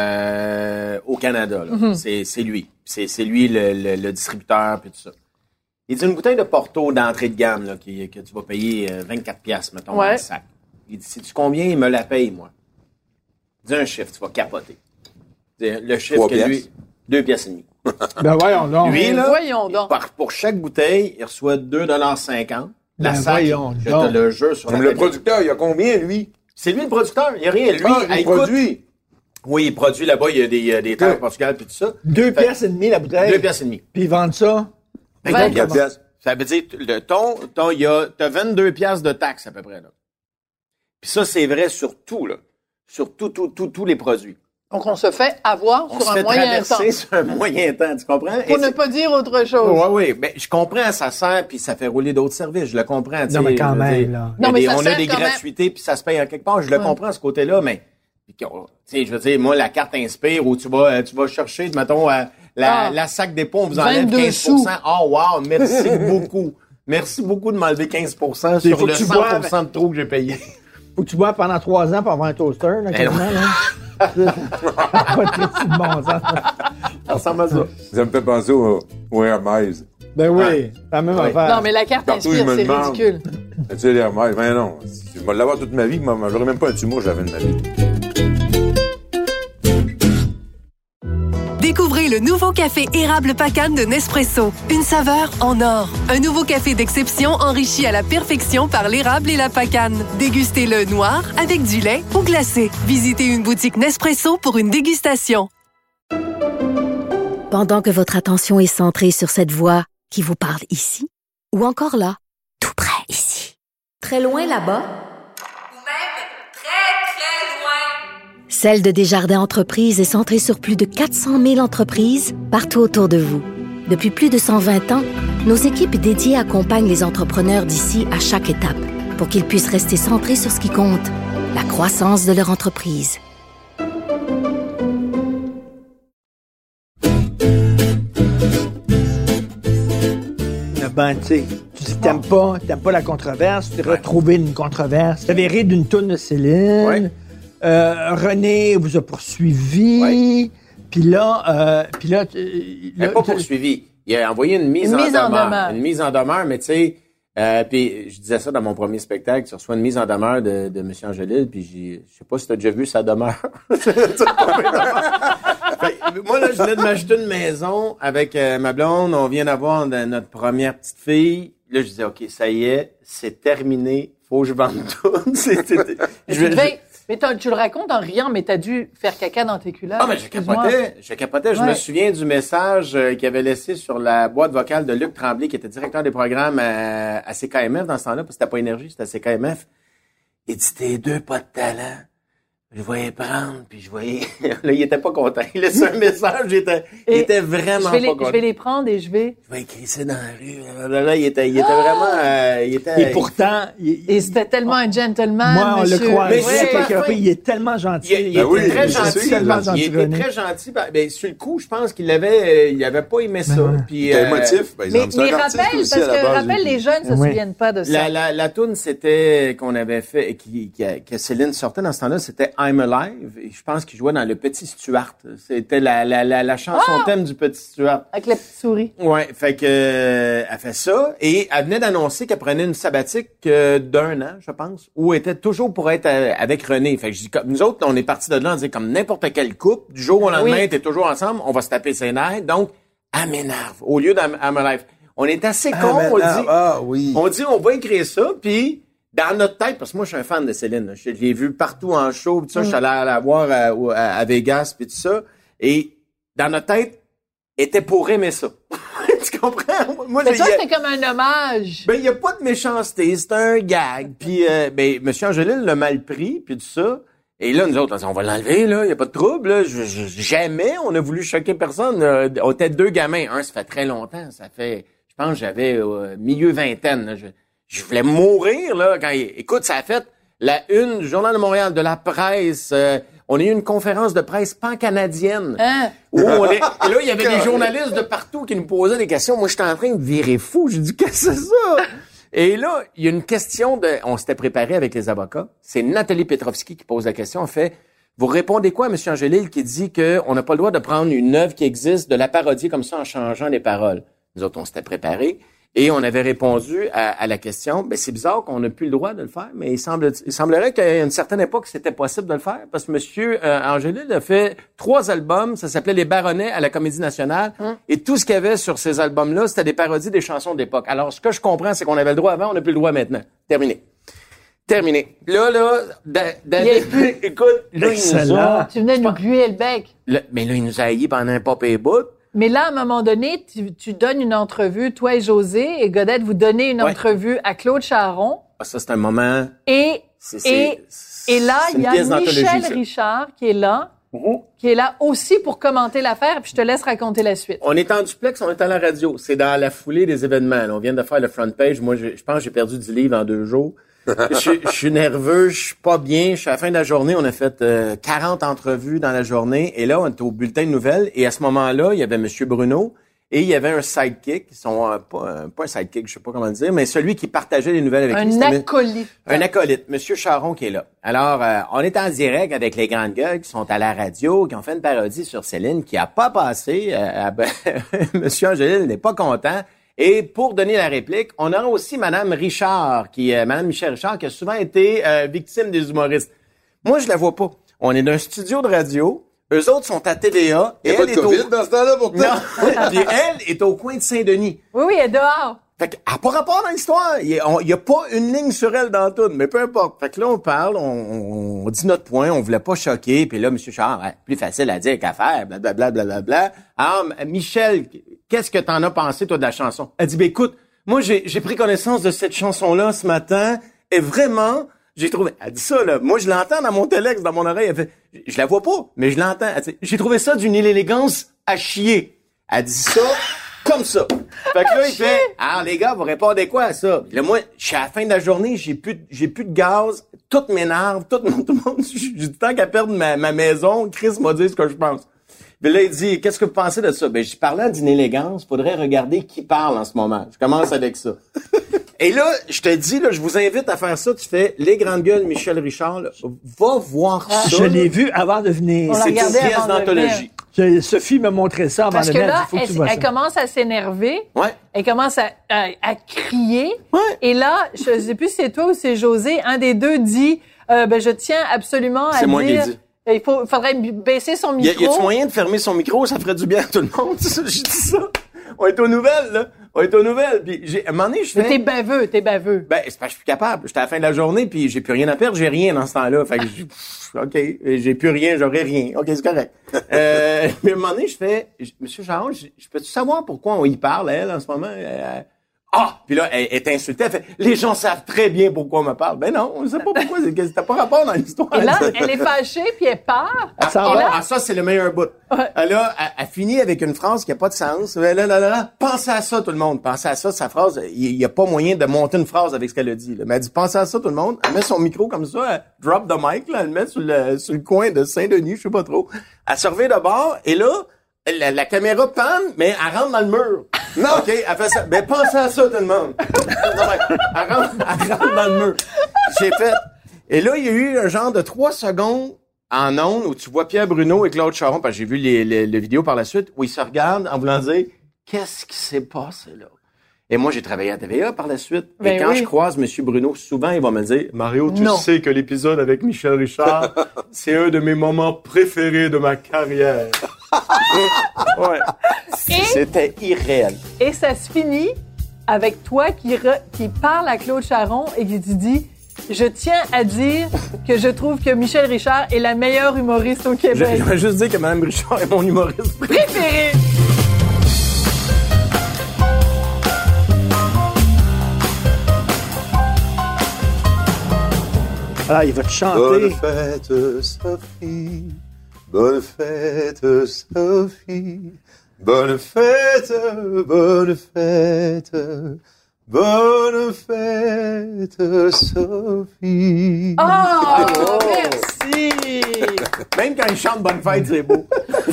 Speaker 4: euh, au Canada, là. Mm-hmm. C'est, c'est lui. C'est, c'est lui le, le, le distributeur puis tout ça. Il dit une bouteille de Porto d'entrée de gamme, là, qui, que tu vas payer vingt-quatre piastres, mettons,
Speaker 3: ouais.
Speaker 4: dans le sac. Il dit, sais-tu combien il me la paye, moi? Dis un chiffre, tu vas capoter. Le chiffre que lui, deux piastres et demi.
Speaker 2: Ben voyons donc.
Speaker 4: Lui, là,
Speaker 3: voyons donc.
Speaker 4: Par, pour chaque bouteille, il reçoit deux dollars cinquante. La
Speaker 2: ben
Speaker 4: sac,
Speaker 2: voyons
Speaker 4: je
Speaker 2: donc.
Speaker 4: te le jure sur la
Speaker 1: Le producteur, il y a combien, lui?
Speaker 4: C'est lui le producteur. Il n'y a rien. Lui,
Speaker 1: ah, il
Speaker 4: écoute,
Speaker 1: produit.
Speaker 4: Oui, il produit là-bas. Il y a des, euh, des terres au Portugal puis tout ça.
Speaker 2: Deux fait, piastres et demi la bouteille.
Speaker 4: Deux piastres et demi.
Speaker 2: Puis ils vendent ça.
Speaker 1: vingt-quatre piastres.
Speaker 4: Ça veut dire, le ton, ton, il y a, t'as vingt-deux piastres de taxes à peu près, là. Puis ça, c'est vrai sur tout, là. Sur tout, tout, tout, tous les produits.
Speaker 3: Donc, on se fait avoir
Speaker 4: on
Speaker 3: sur
Speaker 4: se
Speaker 3: un moyen temps.
Speaker 4: On se fait traverser sur un moyen temps, tu comprends?
Speaker 3: Pour
Speaker 4: Et
Speaker 3: ne
Speaker 4: c'est...
Speaker 3: pas dire autre chose.
Speaker 4: Oui, oui. Ben, je comprends, ça sert, puis ça fait rouler d'autres services. Je le comprends.
Speaker 2: Non, mais quand même, là.
Speaker 4: Non, mais
Speaker 3: des,
Speaker 4: ça
Speaker 3: on
Speaker 4: a des gratuités, puis ça se paye en quelque part. Je le ouais. comprends, ce côté-là, mais... Tu sais, je veux dire, moi, la carte Inspire, où tu vas, tu vas chercher, mettons, la, ah, la sac dépôt, on vous enlève quinze pour cent. Oh, wow, merci beaucoup. Merci beaucoup de m'enlever quinze pour cent sur le cent pour cent de trop que j'ai payé.
Speaker 2: Faut que tu bois pendant trois ans pour avoir un toaster, là, quasiment, là. Pas de petit bon sens.
Speaker 4: Ça ressemble à ça.
Speaker 1: Ça me fait penser au, au Hermès.
Speaker 2: Ben oui, ah. la même oui. affaire.
Speaker 3: Non, mais la carte Partout, Inspire, c'est demande, ridicule.
Speaker 1: Tu sais, les Hermès, ben non. Je vais l'avoir toute ma vie, mais j'aurais même pas un tumor, j'avais de ma vie.
Speaker 5: Découvrez Découvrez le nouveau café érable Pacane de Nespresso. Une saveur en or. Un nouveau café d'exception enrichi à la perfection par l'érable et la Pacane. Dégustez-le noir, avec du lait ou glacé. Visitez une boutique Nespresso pour une dégustation.
Speaker 6: Pendant que votre attention est centrée sur cette voix qui vous parle ici, ou encore là, tout près ici, très loin là-bas,
Speaker 7: ou même très, très loin.
Speaker 6: Celle de Desjardins Entreprises est centrée sur plus de quatre cent mille entreprises partout autour de vous. Depuis plus de cent vingt ans, nos équipes dédiées accompagnent les entrepreneurs d'ici à chaque étape pour qu'ils puissent rester centrés sur ce qui compte, la croissance de leur entreprise.
Speaker 2: Ben, tu sais, tu t'aimes pas, t'aimes pas la controverse, tu t'es ouais. retrouvé une controverse. Tu avais ri d'une toune de Céline. Ouais. Euh, René vous a poursuivi. Ouais. Puis là, euh, puis là,
Speaker 4: il n'a pas poursuivi. Il a envoyé une mise, une en, mise demeure, en demeure. Une mise en demeure, mais tu sais, euh, puis je disais ça dans mon premier spectacle, tu reçois une mise en demeure de, de M. Angélil, puis j'ai, je sais pas si tu as déjà vu sa demeure. Fait, moi, là, je venais de m'acheter une maison avec euh, ma blonde. On vient d'avoir de, notre première petite fille. Là, je disais, OK, ça y est, c'est terminé. Faut que je vende tout. c'est, c'est,
Speaker 3: mais je, tu, devais, je... mais tu le racontes en riant, mais t'as dû faire caca dans tes culottes.
Speaker 4: Ah, mais je capotais. Je capotais. Ouais. Je me souviens du message euh, qu'il avait laissé sur la boîte vocale de Luc Tremblay, qui était directeur des programmes à, à C K M F dans ce temps-là, parce que c'était pas Énergie, c'était à C K M F. Il dit, t'es deux pas de talent. Je voyais prendre, puis je voyais... Là, il était pas content. Il laissait un message, il était, il était vraiment
Speaker 3: pas
Speaker 4: les,
Speaker 3: content. Je vais les prendre et je vais...
Speaker 4: Je vais écrire ça dans la rue. Là, là, il était, il était ah! vraiment... Euh, il était,
Speaker 2: et pourtant... Il,
Speaker 3: et c'était tellement un gentleman,
Speaker 2: moi, on
Speaker 3: monsieur.
Speaker 2: le croit.
Speaker 4: Mais
Speaker 2: c'est pas qu'il il est tellement gentil.
Speaker 4: Il, il, il
Speaker 2: ben
Speaker 4: était
Speaker 2: oui,
Speaker 4: très gentil.
Speaker 2: Tellement gentil.
Speaker 4: Il était très gentil. Ben, ben, sur le coup, je pense qu'il avait, il avait pas aimé ça. Ben, puis,
Speaker 1: il était euh, émotif, par exemple.
Speaker 3: Mais, mais rappelle, parce que rappelle, les jeunes ne se
Speaker 4: oui.
Speaker 3: souviennent pas de ça.
Speaker 4: La, la, la toune, c'était, qu'on avait fait, qui, qui, que Céline sortait dans ce temps-là, c'était I'm Alive. Je pense qu'il jouait dans Le Petit Stuart. C'était la, la, la, la chanson oh! thème du Petit Stuart.
Speaker 3: Avec la petite souris.
Speaker 4: Ouais, fait que euh, elle fait ça et elle venait d'annoncer qu'elle prenait une sabbatique euh, d'un an, je pense, où elle était toujours pour être euh, avec René. Fait que je dis comme nous autres, on est partis de là, on disait comme n'importe quel couple, du jour au lendemain, oui. t'es toujours ensemble, on va se taper ses nerfs. Donc, elle m'énerve au lieu d'Am Life. On est assez cons, on dit.
Speaker 1: Ah oui.
Speaker 4: On dit on va écrire ça, puis dans notre tête, parce que moi, je suis un fan de Céline. Là. Je l'ai vu partout en show, pis tout ça. Mm. Je suis allé la voir à, à, à Vegas, puis tout ça. Et dans notre tête, était pour aimer ça. Tu comprends?
Speaker 3: Moi, mais ça, c'était comme un hommage.
Speaker 4: Ben, il n'y a pas de méchanceté. C'est un gag. Puis, euh, ben, M. Angélil l'a mal pris, puis tout ça. Et là, nous autres, on, dit, on va l'enlever, là. Il n'y a pas de trouble, là. Je, je, jamais on a voulu choquer personne. Euh, on était deux gamins. Un, ça fait très longtemps. Ça fait, je pense, j'avais euh, milieu vingtaine, là. Je, Je voulais mourir, là, quand il... Écoute, ça a fait la une du Journal de Montréal, de la presse. Euh, on a eu une conférence de presse pan-canadienne.
Speaker 3: Hein?
Speaker 4: Où on est... Et là, il y avait des journalistes de partout qui nous posaient des questions. Moi, j'étais en train de virer fou. J'ai dit, qu'est-ce que c'est ça? Et là, il y a une question de... On s'était préparé avec les avocats. C'est Nathalie Petrovski qui pose la question. En fait, vous répondez quoi à M. Angélil qui dit qu'on n'a pas le droit de prendre une œuvre qui existe, de la parodier comme ça en changeant les paroles? Nous autres, on s'était préparés. Et on avait répondu à, à la question, ben c'est bizarre qu'on n'a plus le droit de le faire, mais il semble, il semblerait qu'à une certaine époque, c'était possible de le faire, parce que Monsieur euh, Angélil a fait trois albums, ça s'appelait Les Baronnets à la Comédie Nationale, hum. et tout ce qu'il y avait sur ces albums-là, c'était des parodies des chansons d'époque. Alors, ce que je comprends, c'est qu'on avait le droit avant, on n'a plus le droit maintenant. Terminé. Terminé. Là, là, David, plus... écoute, là, il nous a...
Speaker 3: Tu venais nous gluer le bec.
Speaker 4: Là, mais là, il nous a haïs pendant un pop et bout.
Speaker 3: Mais là, à un moment donné, tu, tu donnes une entrevue, toi et José, et Godette, vous donnez une ouais. entrevue à Claude Charron.
Speaker 4: Ah, ça, c'est un moment...
Speaker 3: Et,
Speaker 4: c'est,
Speaker 3: et,
Speaker 4: c'est,
Speaker 3: et là, il y a Michel
Speaker 4: ça.
Speaker 3: Richard qui est là,
Speaker 4: mm-hmm.
Speaker 3: qui est là aussi pour commenter l'affaire, puis je te laisse raconter la suite.
Speaker 4: On est en duplex, on est à la radio. C'est dans la foulée des événements. Là. On vient de faire le front page. Moi, je, je pense que j'ai perdu dix livres en deux jours. je, je suis nerveux, je suis pas bien. Je suis à la fin de la journée. On a fait euh, quarante entrevues dans la journée. Et là, on était au bulletin de nouvelles. Et à ce moment-là, il y avait Monsieur Bruno et il y avait un sidekick. Ils sont euh, pas, euh, pas un sidekick, je sais pas comment le dire, mais celui qui partageait les nouvelles avec
Speaker 3: un
Speaker 4: lui.
Speaker 3: Un acolyte.
Speaker 4: Un acolyte, Monsieur Charron qui est là. Alors, euh, on est en direct avec les grandes gueules qui sont à la radio, qui ont fait une parodie sur Céline, qui a pas passé. Euh, Monsieur Angélil n'est pas content. Et pour donner la réplique, on aura aussi Madame Richard, qui euh, Madame Michel Richard, qui a souvent été euh, victime des humoristes. Moi, je la vois pas. On est dans un studio de radio. Eux autres sont à T V A.
Speaker 1: Il n'y a pas de COVID au... dans ce temps-là, pourtant.
Speaker 4: Non. Puis elle est au coin de Saint-Denis.
Speaker 3: Oui, oui, elle est dehors.
Speaker 4: Fait qu'elle n'a pas rapport dans l'histoire. Il n'y a, a pas une ligne sur elle dans tout, mais peu importe. Fait que là, on parle, on, on dit notre point, on voulait pas choquer, puis là, M. Charles, ouais, plus facile à dire qu'à faire, blablabla, blablabla. Alors, Michel, qu'est-ce que t'en as pensé, toi, de la chanson? Elle dit, ben écoute, moi, j'ai, j'ai pris connaissance de cette chanson-là ce matin, et vraiment, j'ai trouvé... Elle dit ça, là. Moi, je l'entends dans mon téléx, dans mon oreille. Elle fait, je la vois pas, mais je l'entends. Elle dit, j'ai trouvé ça d'une élégance à chier. Elle dit ça... Comme ça. Fait que là, il fait, ah, les gars, vous répondez quoi à ça? Là, moi, je suis à la fin de la journée, j'ai plus, j'ai plus de gaz, tout m'énerve, tout, tout le monde, j'ai du temps qu'à perdre ma, ma maison, Chris m'a dit ce que je pense. Puis là, il dit, qu'est-ce que vous pensez de ça? Ben, je parlais d'une élégance, faudrait regarder qui parle en ce moment. Je commence avec ça. Et là, je te dis, là, je vous invite à faire ça. Tu fais Les Grandes Gueules, Michel Richard, là, va voir
Speaker 2: ah,
Speaker 4: ça.
Speaker 2: Je l'ai vu avant de venir.
Speaker 4: C'est une pièce d'anthologie.
Speaker 2: Je, Sophie me montrait ça avant
Speaker 3: Parce
Speaker 2: de
Speaker 3: que
Speaker 2: venir.
Speaker 3: là,
Speaker 2: il faut que
Speaker 3: elle,
Speaker 2: tu vois
Speaker 3: elle
Speaker 2: ça.
Speaker 3: commence à s'énerver.
Speaker 4: Ouais.
Speaker 3: Elle commence à, à, à crier.
Speaker 4: Ouais.
Speaker 3: Et là, je sais plus si c'est toi ou c'est José, un des deux dit, euh, ben, je tiens absolument à
Speaker 4: C'est
Speaker 3: dire...
Speaker 4: moi qui ai dit.
Speaker 3: Il faut, faudrait baisser son micro.
Speaker 4: Y, y a-tu moyen de fermer son micro? Ça ferait du bien à tout le monde. J'ai dit ça. On est aux nouvelles, là. On est aux nouvelles. Puis j'ai, à un moment donné, je fais...
Speaker 3: Mais t'es baveux, t'es baveux.
Speaker 4: Ben, c'est parce que je suis plus capable. J'étais à la fin de la journée, puis j'ai plus rien à perdre. J'ai rien dans ce temps-là. Fait que, je, pff, OK, j'ai plus rien, j'aurai rien. OK, c'est correct. euh, mais à un moment donné, je fais... Monsieur Charles, je, je peux-tu savoir pourquoi on y parle, elle, en ce moment? Euh, Ah! Puis là, elle est insultée. Elle fait, les gens savent très bien pourquoi on me parle. Ben non, on sait pas pourquoi. C'est, t'as pas rapport dans l'histoire.
Speaker 3: Et là, elle est fâchée, puis elle part.
Speaker 4: Ah,
Speaker 3: et là,
Speaker 4: ah, ça, c'est le meilleur bout.
Speaker 3: Ouais.
Speaker 4: Elle, a, elle, elle finit avec une phrase qui a pas de sens. Là, là, là, là, pensez à ça, tout le monde. Pensez à ça, sa phrase. Il y a pas moyen de monter une phrase avec ce qu'elle a dit. Là. Mais elle dit, pensez à ça, tout le monde. Elle met son micro comme ça, elle drop the mic, là, elle le met sur le, sur le coin de Saint-Denis, je sais pas trop. Elle se revient de bord, et là, la, la caméra panne, mais elle rentre dans le mur. Non, OK, elle fait ça. Ben, pensez à ça, tout le monde. elle, rentre, elle rentre dans le mur. J'ai fait... Et là, il y a eu un genre de trois secondes en ondes où tu vois Pierre Bruno et Claude Charon, parce que j'ai vu les, les, les vidéos par la suite, où ils se regardent en voulant dire « Qu'est-ce qui s'est passé là? » Et moi, j'ai travaillé à T V A par la suite.
Speaker 3: Ben
Speaker 4: et quand
Speaker 3: oui.
Speaker 4: je croise M. Bruno, souvent, il va me dire « Mario, tu
Speaker 3: Non.
Speaker 4: sais que l'épisode avec Michel Richard, c'est un de mes moments préférés de ma carrière. » Ouais.
Speaker 3: Et-
Speaker 4: C'était irréel.
Speaker 3: et ça se finit avec toi qui, re, qui parle à Claude Charon et qui te dit, je tiens à dire que je trouve que Michel Richard est la meilleure humoriste au
Speaker 4: Je,
Speaker 3: Québec.
Speaker 4: je vais juste dire que Mme Richard est mon humoriste préféré.
Speaker 3: Préféré.
Speaker 2: Alors, il va te
Speaker 1: Bonne
Speaker 2: chanter.
Speaker 1: fête, Sophie. Bonne fête, Sophie. Bonne fête, bonne fête. Bonne fête, Sophie.
Speaker 3: Oh, merci.
Speaker 4: Même quand il chante Bonne fête, c'est beau.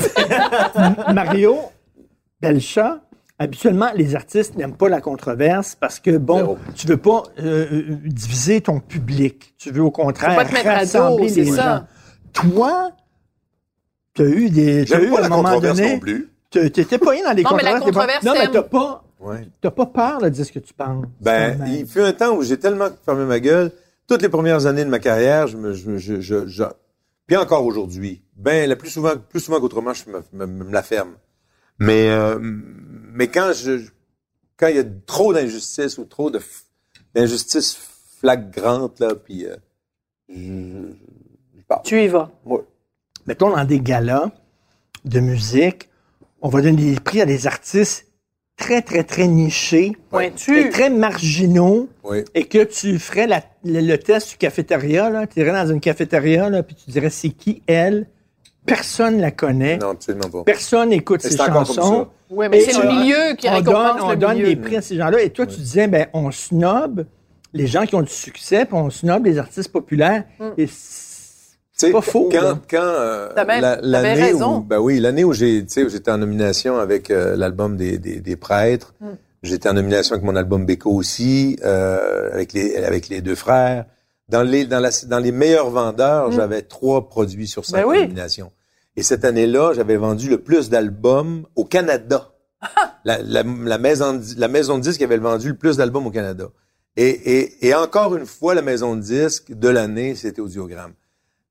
Speaker 2: Mario Belchat, habituellement, les artistes n'aiment pas la controverse parce que, bon,
Speaker 1: Zéro.
Speaker 2: tu veux pas euh, euh, diviser ton public. Tu veux, au contraire,
Speaker 3: Faut pas te mettre à dos,
Speaker 2: rassembler
Speaker 3: c'est
Speaker 2: les
Speaker 3: ça.
Speaker 2: gens. Toi, tu as eu des... T'as
Speaker 1: J'aime
Speaker 2: eu,
Speaker 1: pas
Speaker 2: à
Speaker 1: la
Speaker 2: un moment
Speaker 1: controverse
Speaker 2: donné,
Speaker 1: non plus.
Speaker 2: Tu n'étais pas dans les
Speaker 3: Non, mais la
Speaker 2: controverses. t'es pas-
Speaker 3: controverse,
Speaker 2: Non, mais
Speaker 3: t'aimes.
Speaker 2: t'as pas...
Speaker 1: Ouais.
Speaker 2: T'as pas peur de dire ce que tu penses.
Speaker 1: Ben,
Speaker 2: quand même.
Speaker 1: il fut un temps où j'ai tellement fermé ma gueule. Toutes les premières années de ma carrière, je me, je, je, je, je- puis encore aujourd'hui, ben, la plus souvent, plus souvent qu'autrement, je me, me, me la ferme. Mais, euh, mais quand je, quand il y a trop d'injustice ou trop de, f- d'injustice flagrante, là, puis, euh, je, je, je parle.
Speaker 3: Tu y vas.
Speaker 1: Ouais.
Speaker 2: Mettons, dans des galas de musique, on va donner des prix à des artistes très, très, très nichés,
Speaker 3: Pointu.
Speaker 2: et très marginaux,
Speaker 1: Oui.
Speaker 2: et que tu ferais la- le, le test du cafétéria, là, tu irais dans une cafétéria, là, puis tu dirais c'est qui elle? Personne la connaît.
Speaker 1: Non, absolument pas.
Speaker 2: Personne n'écoute
Speaker 1: Et
Speaker 2: ses
Speaker 1: c'est encore comme
Speaker 2: chansons.
Speaker 1: ça.
Speaker 3: Oui, mais
Speaker 2: Et
Speaker 3: c'est
Speaker 2: on-
Speaker 3: le milieu qui
Speaker 2: on
Speaker 3: récompense
Speaker 2: donne, on
Speaker 3: le
Speaker 2: donne
Speaker 3: milieu.
Speaker 2: des prix à ces gens-là. Et toi, tu disais, ben, on snob les gens qui ont du succès, puis on snob les artistes populaires. Et c'est
Speaker 1: Tu sais,
Speaker 2: pas faux,
Speaker 1: Quand,
Speaker 2: là.
Speaker 1: quand euh,
Speaker 3: T'avais-
Speaker 1: la-
Speaker 3: t'avais
Speaker 1: l'année
Speaker 3: raison.
Speaker 1: où, ben oui, l'année où j'ai, tu sais, où j'étais en nomination avec euh, l'album des, des, des prêtres,
Speaker 3: Mm.
Speaker 1: j'étais en nomination avec mon album Beko aussi, euh, avec les avec les deux frères. Dans les dans la dans les meilleurs vendeurs,
Speaker 3: Mm.
Speaker 1: j'avais trois produits sur cinq
Speaker 3: Ben oui.
Speaker 1: nominations. Et cette année-là, j'avais vendu le plus d'albums au Canada. la, la, la maison de- la maison de disques avait vendu le plus d'albums au Canada. Et, et, et encore une fois, la maison de disques de l'année, c'était Audiogramme.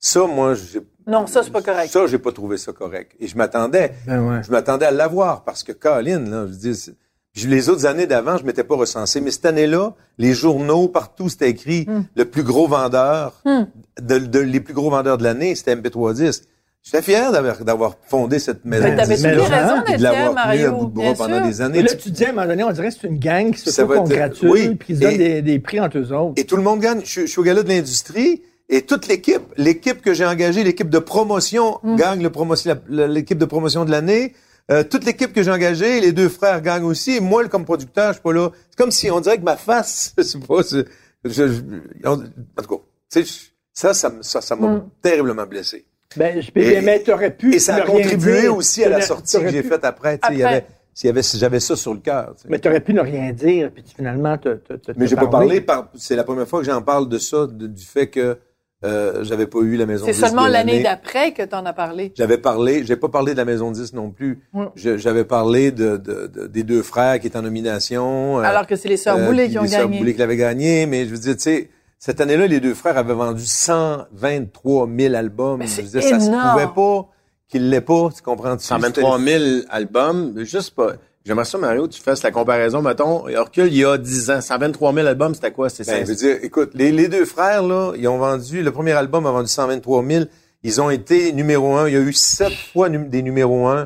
Speaker 1: Ça, moi, j'ai...
Speaker 3: Non, ça, c'est pas correct.
Speaker 1: Ça, j'ai pas trouvé ça correct. Et je m'attendais, ben ouais. je m'attendais à l'avoir parce que Colin, là, je dis, les autres années d'avant, je m'étais pas recensé, mais cette année-là, les journaux, partout, c'était écrit mm. le plus gros vendeur, mm. de, de, les plus gros vendeurs de l'année, c'était M P trois Disques. J'étais fier d'avoir, d'avoir fondé cette maison.
Speaker 3: Mais t'avais toujours raison d'être fier, Mario.
Speaker 1: À bout de bras pendant des années.
Speaker 2: Et là, tu disais, à un moment donné, on dirait que c'est une gang qui se congratule, oui, puis ils donnent des, des prix entre eux autres.
Speaker 1: Et tout le monde gagne. Je, je suis au gala de l'industrie, et toute l'équipe, l'équipe que j'ai engagée, l'équipe de promotion, mm. gagne le promotion, la, l'équipe de promotion de l'année. Euh, toute l'équipe que j'ai engagée, les deux frères gagnent aussi. Et moi, comme producteur, je suis pas là. C'est comme si on dirait que ma face, je sais pas, c'est, je, je, en tout cas, tu sais, ça, ça, ça, ça m'a mm. terriblement blessé.
Speaker 2: Ben, je et, mais t'aurais pu.
Speaker 1: Et ça a contribué aussi à la sortie que j'ai faite après. Tu sais, il y avait, s'il y avait, j'avais ça sur le cœur.
Speaker 2: Mais t'aurais pu ne rien dire, puis finalement, te, te, te
Speaker 1: Mais j'ai pas parlé. Par, c'est la première fois que j'en parle de ça, de, du fait que euh, j'avais pas eu la maison
Speaker 3: dix.
Speaker 1: C'est
Speaker 3: seulement l'année d'après que t'en as parlé.
Speaker 1: J'avais parlé. J'ai pas parlé de la maison dix non plus. Mm. Je, j'avais parlé de, de, de des deux frères qui étaient en nomination.
Speaker 3: Alors euh, que c'est les sœurs Boulay euh, qui ont
Speaker 1: les
Speaker 3: gagné.
Speaker 1: Les sœurs Boulay qui l'avaient gagné, mais je veux dire, tu sais. Cette année-là, les deux frères avaient vendu cent vingt-trois mille albums.
Speaker 3: Mais c'est
Speaker 1: je disais, ça se pouvait pas qu'ils l'aient pas, tu comprends?
Speaker 4: cent vingt-trois mille albums, juste pas. J'aimerais ça, Mario, tu fasses la comparaison, mettons, recule il y a dix ans. cent vingt-trois mille albums, c'était quoi? C'était
Speaker 1: ben, je veux dire, écoute, les, les deux frères, là, ils ont vendu, le premier album a vendu cent vingt-trois mille. Ils ont été numéro un. Il y a eu sept fois num- des numéros un,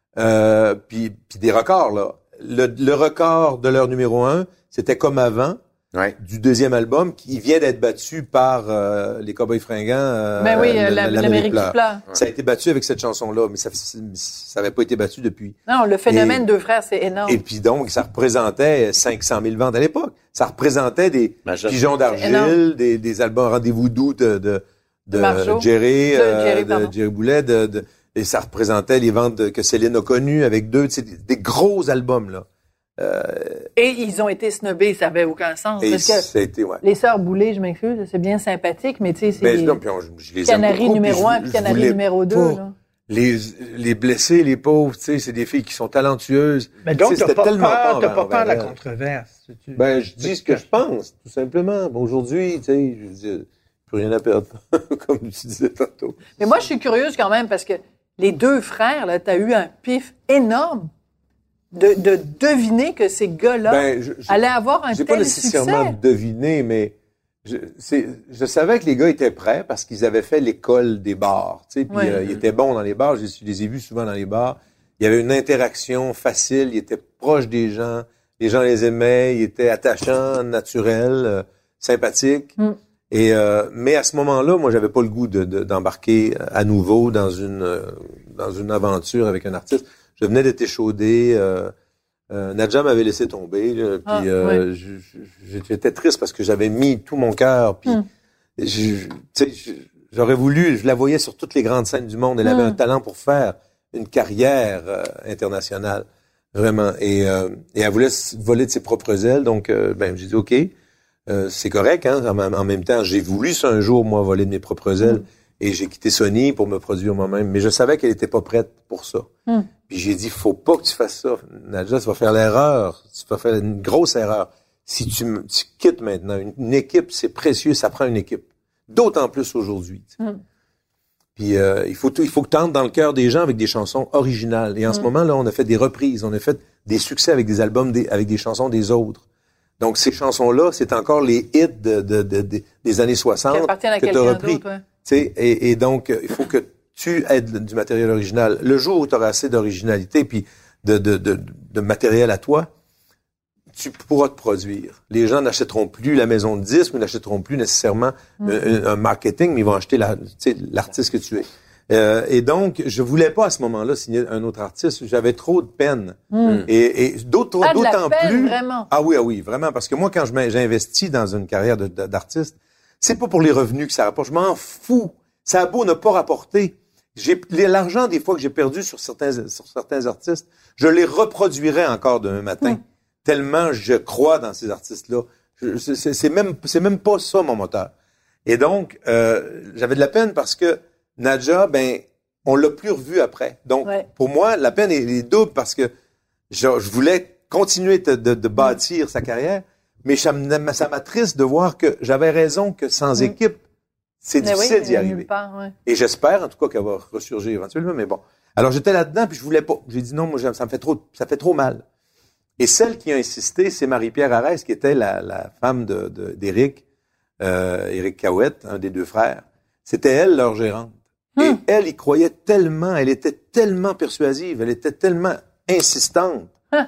Speaker 1: euh, puis, puis des records, là. Le, le record de leur numéro un, c'était Comme avant.
Speaker 4: Ouais.
Speaker 1: Du deuxième album, qui vient d'être battu par euh, les Cowboys Fringants. Euh,
Speaker 3: ben oui, euh, la, l'Amérique du Plat.
Speaker 1: Ça a été battu avec cette chanson-là, mais ça ça avait pas été battu depuis.
Speaker 3: Non, le phénomène et, Deux Frères, c'est énorme.
Speaker 1: Et puis donc, ça représentait cinq cent mille ventes à l'époque. Ça représentait des Major. Pigeons d'argile, des, des albums Rendez-vous doux de, de, de, de Jerry, de, euh, Jerry, de Jerry Boulet, de, de, et ça représentait les ventes de, que Céline a connues avec deux, des, des gros albums, là.
Speaker 3: Euh, et ils ont été snobés, ça avait aucun sens.
Speaker 1: Et
Speaker 3: parce que
Speaker 1: ça a été, ouais.
Speaker 3: Les sœurs Boulay, je m'excuse, c'est bien sympathique, mais tu sais, c'est
Speaker 1: ben, non, puis on, je les
Speaker 3: Canaries numéro un puis Canaries numéro deux. Là.
Speaker 1: Les, les blessés, les pauvres, tu sais, c'est des filles qui sont talentueuses.
Speaker 2: Mais donc, t'as pas peur, t'as pas peur de la controverse.
Speaker 1: Tu... Ben, je dis ce que je pense, tout simplement. Bon, aujourd'hui, tu sais, je dis, plus rien à perdre, comme tu disais tantôt.
Speaker 3: Mais moi, je suis curieuse quand même, parce que les deux frères, là, t'as eu un pif énorme. De, de deviner que ces gars-là ben, je, je, allaient avoir un tel succès. J'ai pas nécessairement
Speaker 1: deviné, mais je, c'est, je savais que les gars étaient prêts parce qu'ils avaient fait l'école des bars. Tu sais, puis oui. euh, ils étaient bons dans les bars. Je, je les ai vus souvent dans les bars. Il y avait une interaction facile. Ils étaient proches des gens. Les gens les aimaient. Ils étaient attachants, naturels, euh, sympathiques. Mm. Et euh, mais à ce moment-là, moi, j'avais pas le goût de, de, d'embarquer à nouveau dans une euh, dans une aventure avec un artiste. Je venais d'être échaudé. Euh, euh, Nadja m'avait laissé tomber. Là, puis ah, euh, ouais. je, je, j'étais triste parce que j'avais mis tout mon cœur. Puis, mm. je, tu sais, j'aurais voulu. Je la voyais sur toutes les grandes scènes du monde. Elle mm. avait un talent pour faire une carrière euh, internationale, vraiment. Et, euh, et elle voulait voler de ses propres ailes. Donc, euh, ben, j'ai dit ok, euh, c'est correct. Hein. En, en même temps, j'ai voulu ça un jour, moi, voler de mes propres ailes. Mm. Et j'ai quitté Sony pour me produire moi-même. Mais je savais qu'elle était pas prête pour ça. Mm. Puis j'ai dit, faut pas que tu fasses ça. Nadja, tu vas faire l'erreur. Tu vas faire une grosse erreur. Si tu, tu quittes maintenant, une, une équipe, c'est précieux, ça prend une équipe. D'autant plus aujourd'hui. Mm. Puis euh, il faut il faut que tu entres dans le cœur des gens avec des chansons originales. Et en mm. ce moment, là, on a fait des reprises. On a fait des succès avec des albums, des, avec des chansons des autres. Donc ces chansons-là, c'est encore les hits de, de, de, de des années soixante que tu as repris. Ouais. Et, et donc, il faut que tu aides du matériel original. Le jour où tu auras assez d'originalité puis de, de, de, de matériel à toi, tu pourras te produire. Les gens n'achèteront plus la maison de disques, ou n'achèteront plus nécessairement mm. un, un marketing, mais ils vont acheter la, l'artiste que tu es. Euh, et donc, je voulais pas à ce moment-là signer un autre artiste. J'avais trop de peine. Mm. Et, et d'autant,
Speaker 3: ah,
Speaker 1: d'autant
Speaker 3: peine,
Speaker 1: plus.
Speaker 3: Vraiment.
Speaker 1: Ah oui, ah oui, vraiment. Parce que moi, quand je j'investis dans une carrière de, de, d'artiste, c'est pas pour les revenus que ça rapporte. Je m'en fous. Ça a beau ne pas rapporter. J'ai l'argent des fois que j'ai perdu sur certains sur certains artistes, je les reproduirais encore demain matin. Mm. Tellement je crois dans ces artistes-là. Je, c'est, c'est même c'est même pas ça mon moteur. Et donc euh, j'avais de la peine parce que Nadja, ben on l'a plus revu après. Donc ouais. pour moi la peine est, est double parce que je, je voulais continuer de, de, de bâtir mm. sa carrière. Mais ça m'attriste de voir que j'avais raison que sans mmh. équipe, C'est mais difficile oui, d'y arriver.
Speaker 3: Part, ouais.
Speaker 1: Et j'espère, en tout cas, qu'elle va ressurgir éventuellement, mais bon. Alors, j'étais là-dedans, puis je voulais pas. J'ai dit non, moi, ça me fait trop, ça fait trop mal. Et celle qui a insisté, c'est Marie-Pierre Arès, qui était la, la femme de, de, d'Éric, euh, Éric Cahouette, un des deux frères. C'était elle, leur gérante. Hum. Et elle y croyait tellement, elle était tellement persuasive, elle était tellement insistante hein?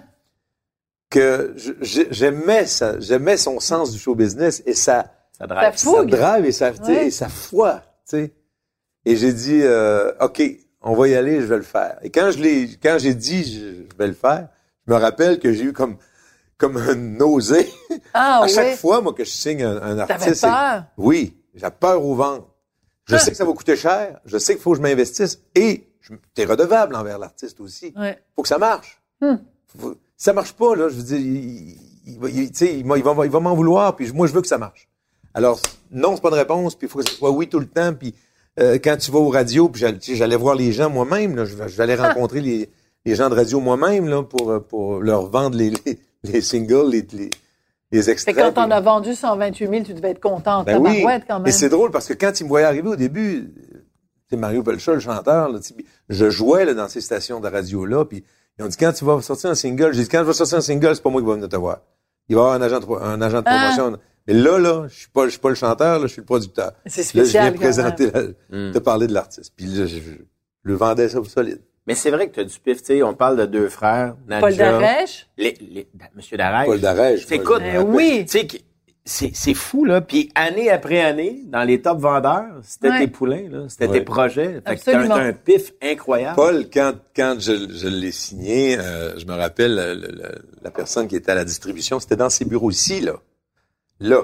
Speaker 1: que je, j'aimais ça, j'aimais son sens du show business et sa,
Speaker 3: ça drive,
Speaker 1: sa drive et sa, ouais. et sa foi, tu sais. Et j'ai dit, euh, OK, on va y aller, je vais le faire. Et quand je l'ai, quand j'ai dit, je, je vais le faire, je me rappelle que j'ai eu comme, comme un nausée.
Speaker 3: Ah,
Speaker 1: à
Speaker 3: ouais.
Speaker 1: chaque fois, moi, que je signe un, un artiste.
Speaker 3: T'avais peur?
Speaker 1: Oui, j'ai peur au ventre. Je ah. sais que ça va coûter cher. Je sais qu'il faut que je m'investisse. Et t'es redevable envers l'artiste aussi.
Speaker 3: Ouais.
Speaker 1: Faut que ça marche.
Speaker 3: Hum.
Speaker 1: Faut, si ça marche pas, là, je veux dire, il, il, il, il, il, il, va, il va m'en vouloir, puis moi, je veux que ça marche. Alors, non, c'est pas une réponse, puis il faut que ça soit oui tout le temps, puis euh, quand tu vas aux radios, puis j'allais, j'allais voir les gens moi-même, là, j'allais rencontrer ah. les, les gens de radio moi-même, là, pour, pour leur vendre les, les, les singles, les, les, les extraits.
Speaker 3: Et quand t'en as vendu cent vingt-huit mille, tu devais être contente, ben oui. quand même.
Speaker 1: Et c'est drôle, parce que quand ils me voyaient arriver au début, c'est Mario Pelcha, le chanteur, là, je jouais là, dans ces stations de radio-là, puis ils ont dit, quand tu vas sortir un single, j'ai dit, quand je vais sortir un single, c'est pas moi qui va venir te voir. Il va y avoir un agent de, un agent de promotion. Ah. Mais là, là, je suis pas, je suis pas le chanteur, là, je suis le producteur.
Speaker 3: C'est spécial.
Speaker 1: Là, je viens présenter, la, mm. te parler de l'artiste. Puis là, je, je, je le vendais ça solide.
Speaker 4: Mais c'est vrai que tu as du pif, tu sais, on parle de deux frères, Nadja.
Speaker 3: Paul Darèche.
Speaker 4: Les, les, Monsieur Darèche.
Speaker 1: Paul Darèche.
Speaker 4: Écoute,
Speaker 3: ben oui.
Speaker 4: Tu sais, c'est, c'est fou, là. Puis année après année, dans les top vendeurs, c'était ouais. tes poulains, là. C'était ouais. tes projets. Fait Absolument. que t'as un, un pif incroyable.
Speaker 1: Paul, quand, quand je, je l'ai signé, euh, je me rappelle, le, le, la personne qui était à la distribution, c'était dans ses bureaux ici, là. Là.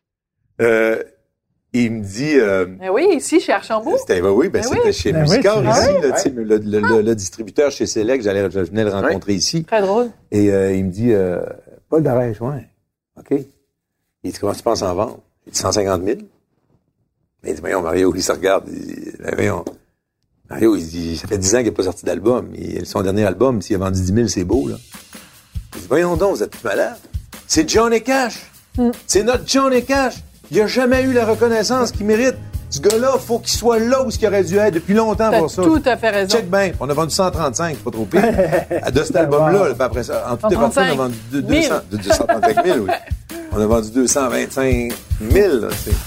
Speaker 1: Euh, il me dit... Euh,
Speaker 3: ben oui, ici, chez Archambault.
Speaker 1: C'était, ben oui, ben, ben c'était oui. chez ben Musicor, oui, ici, là, ouais. le, le, le, le distributeur chez Select, j'allais, je venais le rencontrer ouais. ici.
Speaker 3: Très drôle.
Speaker 1: Et euh, il me dit, euh, Paul Darèche, ouais, OK. Il dit, comment tu penses en vendre? Il dit, cent cinquante mille. Mais il dit, voyons, Mario, il se regarde, il dit, ben, voyons. Mario, il dit, ça fait dix ans qu'il n'a pas sorti d'album. Et son dernier album, s'il a vendu dix mille, c'est beau, là. Il dit, voyons donc, vous êtes tous malades. C'est Johnny Cash. Mm. C'est notre Johnny Cash. Il n'a jamais eu la reconnaissance qu'il mérite. Ce gars-là, il faut qu'il soit là où il aurait dû être depuis longtemps pour ça.
Speaker 3: Tout à fait raison.
Speaker 1: Check bien. On a vendu cent trente-cinq, c'est pas trop pire. De cet album-là, wow. après ça, en tout et partout, on a vendu deux cents, deux cent trente-cinq mille, oui. On a vendu deux cent vingt-cinq mille, là, c'est...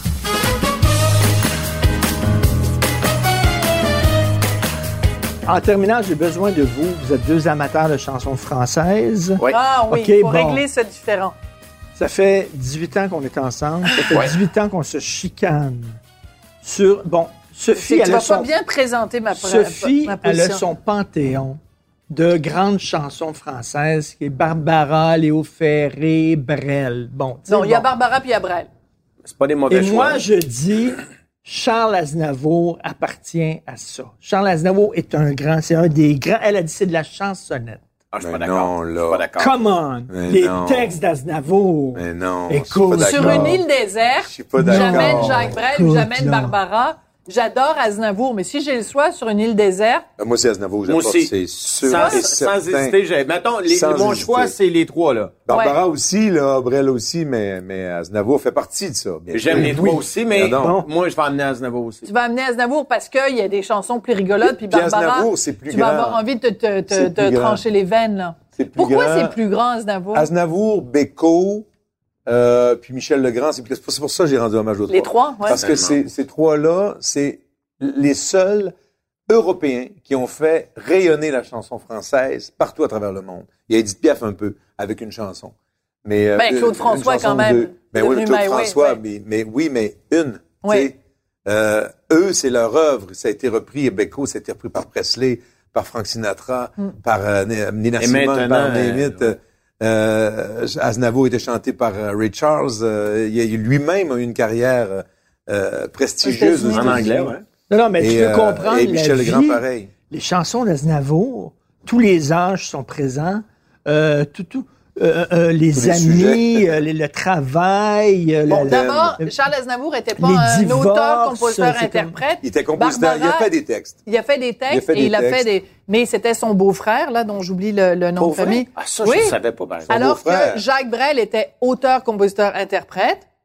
Speaker 2: En terminant, j'ai besoin de vous. Vous êtes deux amateurs de chansons françaises.
Speaker 3: Oui. Ah oui, okay, pour bon. régler ce différend.
Speaker 2: Ça fait dix-huit ans qu'on est ensemble. Ça fait ouais. dix-huit ans qu'on se chicane. Sur, bon, Sophie, elle
Speaker 3: tu
Speaker 2: a
Speaker 3: vas
Speaker 2: son...
Speaker 3: pas bien présenter ma,
Speaker 2: Sophie,
Speaker 3: ma position.
Speaker 2: elle a son panthéon de grandes chansons françaises, qui est Barbara, Léo Ferré, Brel. Bon,
Speaker 3: non, il
Speaker 2: bon.
Speaker 3: y a Barbara puis il y a Brel.
Speaker 4: C'est pas des mauvais
Speaker 2: Et
Speaker 4: choix.
Speaker 2: Et moi, je dis... Charles Aznavour appartient à ça. Charles Aznavour est un grand, c'est un des grands. Elle a dit c'est de la chansonnette.
Speaker 4: Ah, je suis
Speaker 1: mais
Speaker 4: pas d'accord.
Speaker 1: Non, là.
Speaker 4: Je suis pas d'accord.
Speaker 2: Come on!
Speaker 1: Mais
Speaker 2: les
Speaker 1: non.
Speaker 2: textes d'Aznavour.
Speaker 1: Mais non.
Speaker 2: Écoute.
Speaker 3: Sur une île déserte, j'amène Jacques Brel,
Speaker 2: Écoute,
Speaker 3: j'amène
Speaker 2: non.
Speaker 3: Barbara. J'adore Aznavour, mais si j'ai le choix sur une île déserte...
Speaker 1: Ben, moi, c'est Aznavour, j'adore, c'est sûr.
Speaker 4: Sans, sans hésiter, j'ai... Mettons, les, sans mon hésiter. choix, c'est les trois, là.
Speaker 1: Barbara
Speaker 3: ouais.
Speaker 1: aussi, là, Brel aussi, mais, mais Aznavour fait partie de ça. Bien
Speaker 4: J'aime
Speaker 1: sûr.
Speaker 4: les trois
Speaker 1: oui.
Speaker 4: aussi, mais
Speaker 1: bon.
Speaker 4: moi, je vais amener Aznavour aussi.
Speaker 3: Tu vas amener Aznavour parce qu'il y a des chansons plus rigolotes, puis Barbara,
Speaker 1: Aznavour, c'est plus
Speaker 3: tu
Speaker 1: grand.
Speaker 3: vas avoir envie de te, te, te, te trancher les veines, là.
Speaker 1: C'est plus
Speaker 3: Pourquoi
Speaker 1: grand.
Speaker 3: c'est plus grand, Aznavour?
Speaker 1: Aznavour, Bécaud, euh, puis Michel Legrand, c'est, c'est pour ça que j'ai rendu hommage aux trois.
Speaker 3: Les trois, ouais.
Speaker 1: Parce que ces, ces trois-là, c'est les seuls Européens qui ont fait rayonner la chanson française partout à travers le monde. Il y a Edith Piaf un peu, avec une chanson. Mais, euh,
Speaker 3: ben, Claude
Speaker 1: une,
Speaker 3: François,
Speaker 1: une
Speaker 3: quand même.
Speaker 1: De, ben oui, Claude François, ouais. mais, mais oui, mais une.
Speaker 3: Oui.
Speaker 1: Euh, eux, c'est leur œuvre. Ça a été repris, Bécaud, ça a été repris par Presley, par Frank Sinatra, mm. par euh, Nina Simone, par Name It. Euh, Aznavour était chanté par euh, Ray Charles. Euh, il, lui-même a eu une carrière euh, prestigieuse.
Speaker 4: En anglais, ouais.
Speaker 2: Non, non, mais
Speaker 1: et,
Speaker 2: tu peux
Speaker 1: euh,
Speaker 2: comprendre
Speaker 1: et Michel
Speaker 2: la
Speaker 1: Legrand,
Speaker 2: vie,
Speaker 1: pareil.
Speaker 2: Les chansons d'Aznavour, tous les âges sont présents, euh, tout, tout, euh, euh, les Tous amis, euh, le, le travail. Euh,
Speaker 3: bon,
Speaker 2: la,
Speaker 3: d'abord,
Speaker 2: la,
Speaker 3: Charles Aznavour n'était pas un divorces, auteur, compositeur, interprète.
Speaker 1: Il était compositeur, Barbara, il a fait des textes.
Speaker 3: Il a fait des textes il fait des et il textes. a fait des... Mais c'était son beau-frère, là, dont j'oublie le, le nom
Speaker 4: Pour
Speaker 3: de famille.
Speaker 4: Ah, ça,
Speaker 3: oui.
Speaker 4: je ne savais pas. Ben,
Speaker 3: alors que Jacques Brel était auteur, compositeur, interprète.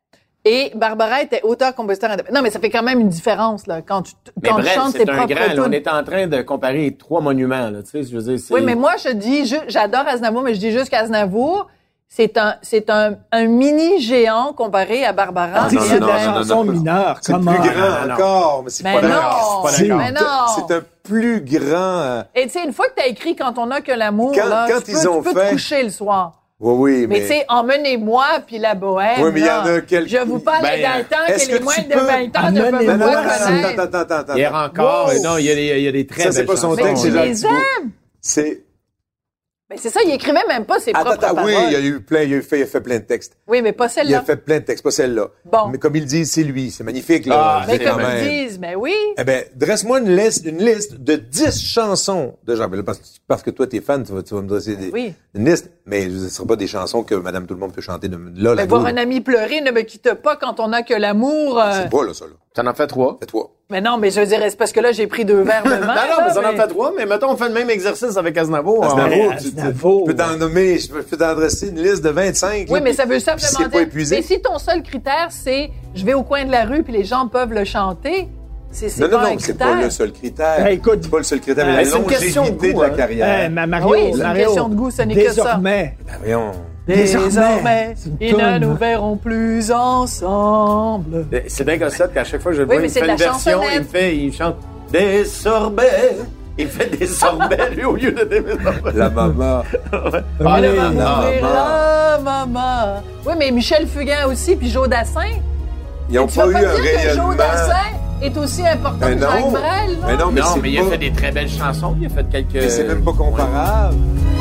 Speaker 3: Et Barbara était auteur-compositeur indépendant. Non, mais ça fait quand même une différence, là, quand tu,
Speaker 4: mais
Speaker 3: quand
Speaker 4: bref,
Speaker 3: tu chantes
Speaker 4: c'est
Speaker 3: tes
Speaker 4: un
Speaker 3: propres
Speaker 4: grand, là,
Speaker 3: tunes.
Speaker 4: on est en train de comparer trois monuments, là, tu sais, je veux dire, c'est...
Speaker 3: Oui, mais moi, je dis, je, j'adore Aznavour, mais je dis juste qu'Aznavour, c'est un, c'est un, un mini géant comparé à Barbara.
Speaker 2: Ah, c'est une chanson mineure.
Speaker 1: C'est plus grand encore, mais c'est
Speaker 3: mais
Speaker 1: pas
Speaker 3: non,
Speaker 1: d'accord.
Speaker 3: c'est, mais non.
Speaker 1: C'est un plus grand... Euh...
Speaker 3: Et tu sais, une fois que t'as écrit Quand on n'a que l'amour,
Speaker 1: quand,
Speaker 3: là,
Speaker 1: quand
Speaker 3: tu,
Speaker 1: ils
Speaker 3: peux,
Speaker 1: ont
Speaker 3: tu peux
Speaker 1: fait...
Speaker 3: te coucher le soir.
Speaker 1: Oui, oui, mais...
Speaker 3: Mais tu sais, Emmenez-moi, puis La Bohème,
Speaker 1: oui, mais il y en
Speaker 3: là,
Speaker 1: a quelques...
Speaker 3: je vous parle
Speaker 4: ben,
Speaker 3: d'un temps
Speaker 1: est-ce
Speaker 3: que les
Speaker 1: que
Speaker 3: moins
Speaker 1: tu
Speaker 3: de
Speaker 1: peux...
Speaker 3: vingt ans ne peuvent
Speaker 1: non, non,
Speaker 3: pas
Speaker 1: non,
Speaker 3: connaître.
Speaker 1: attends, attends, attends.
Speaker 4: Hier encore,
Speaker 3: Wow.
Speaker 4: non, il y a des, il y a des très
Speaker 1: Ça, c'est
Speaker 4: belles
Speaker 1: pas son
Speaker 4: chansons.
Speaker 1: texte, c'est
Speaker 3: Mais
Speaker 1: Jacques
Speaker 3: tu les
Speaker 1: Thibault.
Speaker 3: aimes.
Speaker 1: C'est...
Speaker 3: Ben c'est ça, il écrivait même pas ses
Speaker 1: Attends,
Speaker 3: propres
Speaker 1: attends,
Speaker 3: paroles.
Speaker 1: oui, il y a eu plein, il a fait, il a fait plein de textes.
Speaker 3: Oui, mais pas
Speaker 1: Il
Speaker 3: celle-là.
Speaker 1: a fait plein de textes, pas celle-là.
Speaker 3: Bon.
Speaker 1: Mais comme ils disent, c'est lui, c'est magnifique, là.
Speaker 4: Ah,
Speaker 1: Je
Speaker 3: Mais
Speaker 1: dis quand
Speaker 3: comme
Speaker 1: même.
Speaker 3: ils disent, mais oui.
Speaker 1: Eh ben, dresse-moi une liste, une liste de dix chansons de Jean. Parce, parce que toi, t'es fan, tu vas, tu vas me dresser des,
Speaker 3: Oui.
Speaker 1: une liste. Mais ce ne sera pas des chansons que Madame Tout-le-Monde peut chanter de là,
Speaker 3: Mais
Speaker 1: la
Speaker 3: voir
Speaker 1: goût.
Speaker 3: un ami pleurer, ne me quitte pas quand on n'a que l'amour. euh,
Speaker 1: C'est pas, là, ça, là.
Speaker 4: T'en as fait trois.
Speaker 1: Fais-toi.
Speaker 3: Mais non, mais je veux dire, c'est parce que là, j'ai pris deux verres de vin.
Speaker 4: Non, non, mais ça en fait trois, mais mettons, on fait le même exercice avec Aznavour.
Speaker 1: Aznavour,
Speaker 2: Ouais,
Speaker 1: tu- tu-
Speaker 2: Aznavour.
Speaker 1: je peux t'en nommer, je peux, je peux t'en dresser une liste de vingt-cinq.
Speaker 3: Oui,
Speaker 1: là,
Speaker 3: mais
Speaker 1: puis-
Speaker 3: ça veut
Speaker 1: puis
Speaker 3: simplement
Speaker 1: c'est pas
Speaker 3: dire.
Speaker 1: épuisé.
Speaker 3: Mais si ton seul critère, c'est je vais au coin de la rue puis les gens peuvent le chanter, c'est, c'est
Speaker 1: Non,
Speaker 3: pas
Speaker 1: non,
Speaker 3: un
Speaker 1: non, c'est
Speaker 3: critère.
Speaker 1: pas le seul critère.
Speaker 2: Ben, écoute,
Speaker 1: c'est pas le seul critère,
Speaker 3: euh,
Speaker 1: mais la
Speaker 4: c'est une question de
Speaker 1: longévité
Speaker 4: goût,
Speaker 1: de la
Speaker 4: hein.
Speaker 1: carrière.
Speaker 2: Eh, ma Mario,
Speaker 3: Oui, c'est une
Speaker 2: Mario,
Speaker 3: question de goût, ce n'est que ça.
Speaker 2: désormais,
Speaker 1: Ben, voyons.
Speaker 3: Désormais,
Speaker 2: C'est une
Speaker 3: ils ne
Speaker 2: toune.
Speaker 3: nous verront plus ensemble.
Speaker 4: C'est bien comme ça qu'à chaque fois que je le
Speaker 3: Oui,
Speaker 4: vois,
Speaker 3: mais
Speaker 4: il
Speaker 3: c'est
Speaker 4: fait
Speaker 3: de
Speaker 4: une
Speaker 3: la
Speaker 4: version,
Speaker 3: chansonnette.
Speaker 4: il me fait, il chante des sorbets. Il fait des sorbets, lui, au lieu de des sorbets.
Speaker 1: La maman.
Speaker 4: Ah,
Speaker 2: Oui,
Speaker 4: le
Speaker 2: la
Speaker 4: maman.
Speaker 3: Ah, maman. Oui, mais Michel Fugain aussi, puis Joe Dassin.
Speaker 1: Ils n'ont
Speaker 3: Tu
Speaker 1: pas
Speaker 3: vas
Speaker 1: eu
Speaker 3: pas
Speaker 1: un
Speaker 3: dire que Joe
Speaker 1: rayonnement.
Speaker 3: Dassin est aussi important
Speaker 1: Mais
Speaker 3: que Jacques
Speaker 1: non.
Speaker 3: Brel, non?
Speaker 1: Mais non, mais
Speaker 4: Non,
Speaker 1: c'est
Speaker 4: mais il a
Speaker 1: pas-
Speaker 4: fait des très belles chansons. Il a fait quelques...
Speaker 1: mais c'est même pas comparable.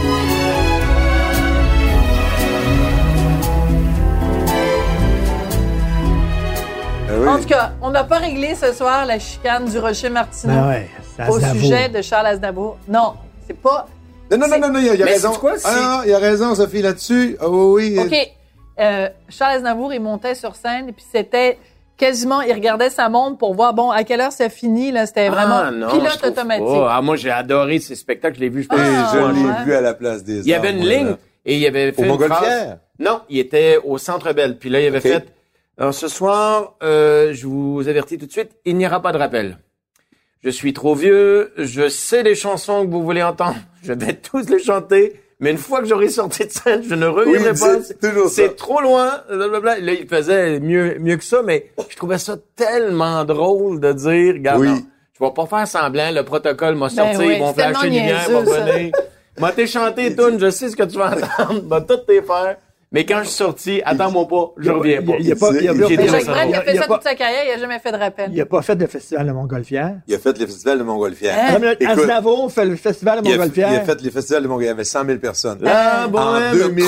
Speaker 1: Ben oui.
Speaker 3: En tout cas, on n'a pas réglé ce soir la chicane du Rocher Martineau
Speaker 2: ben ouais, c'est
Speaker 3: au
Speaker 2: Aznavour.
Speaker 3: sujet de Charles Aznavour. Non, c'est pas...
Speaker 1: Non, non, non, non, non, il y a, il y a
Speaker 4: Mais
Speaker 1: raison.
Speaker 4: c'est quoi,
Speaker 1: Ah
Speaker 4: si-
Speaker 1: non, il y a raison, Sophie, là-dessus. Ah oui, oui.
Speaker 3: OK. Euh, Charles Aznavour, il montait sur scène et puis c'était quasiment... Il regardait sa montre pour voir, bon, à quelle heure ça finit, là. C'était vraiment
Speaker 4: Ah, non,
Speaker 3: pilote
Speaker 4: je trouve
Speaker 3: automatique.
Speaker 4: pas. Ah, moi, j'ai adoré ces spectacles. Je l'ai vu, je pense.
Speaker 1: Et
Speaker 3: Ah,
Speaker 1: je l'ai
Speaker 3: ouais.
Speaker 1: vu à la place des
Speaker 4: Il y avait
Speaker 1: Arts,
Speaker 4: une
Speaker 1: moi,
Speaker 4: ligne
Speaker 1: là.
Speaker 4: et il avait fait
Speaker 1: Au
Speaker 4: une
Speaker 1: Montgolfière?
Speaker 4: phrase. Non, il était au Centre Bell. Puis là, il avait
Speaker 1: OK.
Speaker 4: fait... Alors, ce soir, euh, je vous avertis tout de suite, il n'y aura pas de rappel. Je suis trop vieux, je sais les chansons que vous voulez entendre, je vais tous les chanter, mais une fois que j'aurai sorti de scène, je ne
Speaker 1: Oui,
Speaker 4: reviendrai pas.
Speaker 1: c'est toujours ça.
Speaker 4: C'est trop loin, blablabla. Là, il faisait mieux, mieux que ça, mais je trouvais ça tellement drôle de dire, regarde,
Speaker 1: Oui.
Speaker 4: non, je vais pas faire semblant, le protocole m'a sorti,
Speaker 3: oui,
Speaker 4: ils vont
Speaker 3: c'est tellement
Speaker 4: flasher les lumières,
Speaker 3: niaiseux,
Speaker 4: vont
Speaker 3: ça.
Speaker 4: venir. M'a t'es chanté, Toune, je sais ce que tu vas entendre, va tout t'es faire. Mais quand je suis sorti, attends-moi pas, je reviens pas.
Speaker 2: Il n'y a pas, il y a,
Speaker 1: Il-
Speaker 2: pas
Speaker 1: il-
Speaker 2: fait-
Speaker 3: Mais
Speaker 1: il-
Speaker 3: Jacques Brel, il a fait
Speaker 2: il y
Speaker 3: ça
Speaker 2: pas-
Speaker 3: toute sa carrière, il a jamais fait de rappel.
Speaker 2: il a pas fait le festival de Montgolfière.
Speaker 1: Il a fait le festival de Montgolfière.
Speaker 3: Hein?
Speaker 2: Comme le-
Speaker 1: Écoute,
Speaker 2: Aznavour fait le festival de
Speaker 1: il a,
Speaker 2: Montgolfière.
Speaker 1: il a fait les festivals de Montgolfière. Il y avait cent mille personnes.
Speaker 4: La
Speaker 1: En
Speaker 4: bohème,
Speaker 1: deux mille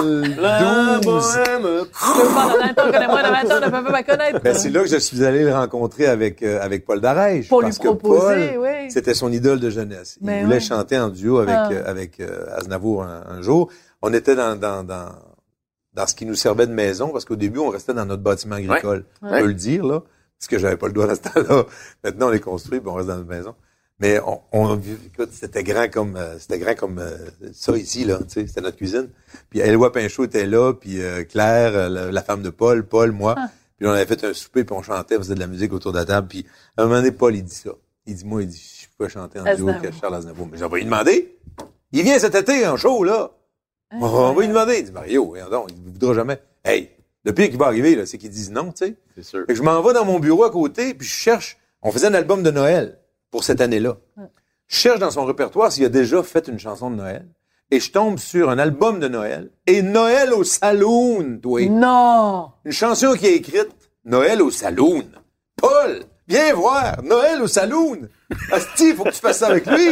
Speaker 4: la
Speaker 1: douze.
Speaker 4: bohème.
Speaker 3: Je peux pas dans un temps, connais-moi dans vingt ans, ne peut pas me connaître.
Speaker 1: Ben, c'est là que je suis allé le rencontrer avec, euh, avec Paul Darèche.
Speaker 3: Pour lui
Speaker 1: parce que
Speaker 3: proposer,
Speaker 1: Paul,
Speaker 3: oui.
Speaker 1: c'était son idole de jeunesse. Il
Speaker 3: Mais
Speaker 1: voulait
Speaker 3: oui.
Speaker 1: chanter en duo avec,
Speaker 3: Ah.
Speaker 1: euh, avec euh, Aznavour un, un jour. On était dans, dans, dans, dans ce qui nous servait de maison, parce qu'au début, on restait dans notre bâtiment agricole.
Speaker 3: Ouais.
Speaker 1: On peut le dire, là, parce que j'avais pas le droit à ce temps-là. Maintenant, on est construit, puis on reste dans notre maison. Mais on, on écoute, c'était grand comme euh, c'était grand comme euh, ça ici, là, tu sais, c'était notre cuisine. Puis Éloi Pinchot était là, puis euh, Claire, euh, la, la femme de Paul, Paul, moi.
Speaker 3: Ah.
Speaker 1: Puis on avait fait un souper, puis on chantait, on faisait de la musique autour de la table. Puis à un moment donné, Paul, il dit ça. Il dit, moi, il dit, je peux pas chanter en duo
Speaker 3: Aznavour.
Speaker 1: avec Charles Aznavour. Mais j'en vais lui demander. Il vient cet été en show, là. On va lui demander. Il dit, Mario, voyons donc, il ne voudra jamais. Hey, le pire qui va arriver, là, c'est qu'ils disent non, tu sais.
Speaker 4: C'est sûr.
Speaker 1: Fait que je m'en vais dans mon bureau à côté, puis je cherche. On faisait un album de Noël pour cette année-là. Je cherche dans son répertoire s'il a déjà fait une chanson de Noël. Et je tombe sur un album de Noël. Et Noël au Saloon, toi.
Speaker 3: Non!
Speaker 1: Une chanson qui est écrite Noël au Saloon. Paul, viens voir, Noël au Saloon. Asti, faut que tu fasses ça avec lui.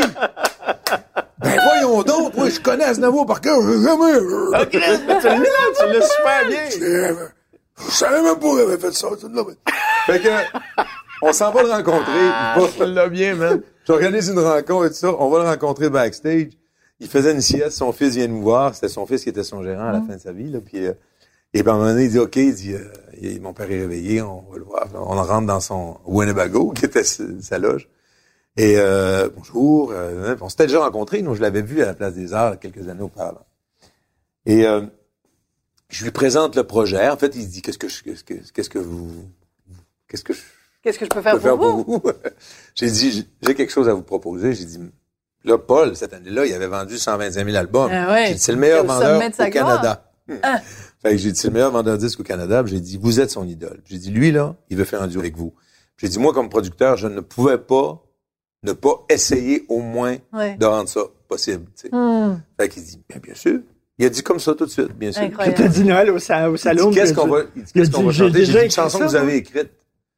Speaker 1: Ben voyons donc, moi je connais Aznavour par cœur. Je jamais.
Speaker 4: Ok, mais tu l'as, tu l'as super bien.
Speaker 1: Je savais même pas qu'il avait fait ça. ça, là, mais- Fait que, on s'en va le rencontrer. Il va-
Speaker 4: Tu l'as bien, man.
Speaker 1: J'organise une rencontre et tout ça. On va le rencontrer backstage. Il faisait une sieste. Son fils vient nous voir. C'était son fils qui était son gérant à la fin de sa vie. Là. Puis, euh, et puis à un moment donné, il dit, OK, il dit, euh, il- mon père est réveillé. On va le voir. On rentre dans son Winnebago, qui était sa, sa loge. Et euh, bonjour. Euh, on s'était déjà rencontrés. Nous, je l'avais vu à la Place des Arts quelques années auparavant. Et euh, Je lui présente le projet. En fait, il se dit, qu'est-ce que je, qu'est-ce que, qu'est-ce que vous, qu'est-ce que je,
Speaker 3: qu'est-ce que je peux faire,
Speaker 1: peux
Speaker 3: pour,
Speaker 1: faire
Speaker 3: vous?
Speaker 1: pour vous? J'ai dit, j'ai quelque chose à vous proposer. J'ai dit, là, Paul, cette année-là, il avait vendu cent vingt-cinq mille albums.
Speaker 3: Ah ouais.
Speaker 1: J'ai dit, c'est le meilleur vendeur au Canada.
Speaker 3: Ah.
Speaker 1: Fait que j'ai dit, c'est le meilleur vendeur de disques au Canada. Puis j'ai dit, vous êtes son idole. Puis j'ai dit, lui, là, il veut faire un duo avec vous. Puis j'ai dit, moi, comme producteur, je ne pouvais pas ne pas essayer au moins
Speaker 3: ouais.
Speaker 1: de rendre ça possible. Tu sais.
Speaker 3: Mm.
Speaker 1: Fait qu'il dit, bien, bien sûr. Il a dit comme ça tout de suite, bien sûr.
Speaker 2: Incroyable. Puis t'as dit Noël au, sa- au salon.
Speaker 1: Il dit, qu'est-ce qu'on va, il dit, qu'est-ce qu'on va
Speaker 2: j'ai
Speaker 1: chanter?
Speaker 2: déjà
Speaker 1: J'ai dit, une
Speaker 2: écrit
Speaker 1: chanson
Speaker 2: ça,
Speaker 1: que vous avez écrite.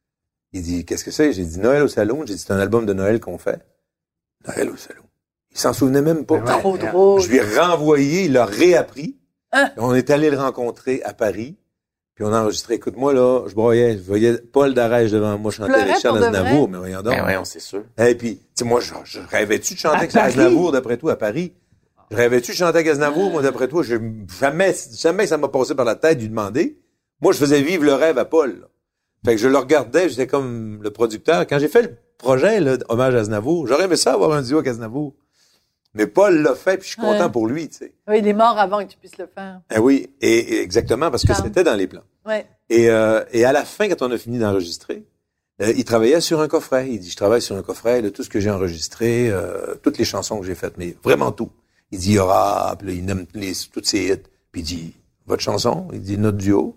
Speaker 1: Il dit, qu'est-ce que c'est? J'ai dit, Noël au salon. J'ai dit, c'est un album de Noël qu'on fait. Noël au salon. Il s'en souvenait même pas.
Speaker 3: Ben ouais, trop drôle.
Speaker 1: Je lui ai renvoyé, il l'a réappris.
Speaker 3: Hein?
Speaker 1: On est allé le rencontrer à Paris. Puis on a enregistré. Écoute, moi, là, je broyais, je voyais Paul Darèche devant moi chanter
Speaker 3: Pleurais
Speaker 1: Richard
Speaker 3: pour de
Speaker 1: Aznavour.
Speaker 3: vrai?
Speaker 1: Mais voyons donc.
Speaker 4: Ben voyons, c'est sûr.
Speaker 1: Et puis, tu sais, moi, je, je rêvais-tu de chanter
Speaker 2: À
Speaker 1: avec
Speaker 2: Paris?
Speaker 1: Aznavour, d'après toi, à Paris? Je rêvais-tu de chanter avec Aznavour, moi, d'après toi? Je, jamais, jamais ça m'a passé par la tête de lui demander. Moi, je faisais vivre le rêve à Paul, là. Fait que je le regardais, j'étais comme le producteur. Quand j'ai fait le projet, là, hommage à Aznavour, j'aurais aimé ça avoir un duo avec Aznavour. Mais Paul l'a fait, puis je suis content
Speaker 3: ouais.
Speaker 1: pour lui, tu sais.
Speaker 3: Oui, il est mort avant que tu puisses le faire.
Speaker 1: Eh oui, et, et exactement, parce que
Speaker 3: Charme.
Speaker 1: c'était dans les plans.
Speaker 3: Ouais.
Speaker 1: Et, euh, et à la fin, quand on a fini d'enregistrer, euh, il travaillait sur un coffret. Il dit, je travaille sur un coffret de tout ce que j'ai enregistré, euh, toutes les chansons que j'ai faites, mais vraiment tout. Il dit, il y aura, puis là, il nomme les, toutes ses hits. Puis il dit, votre chanson? Il dit, notre duo.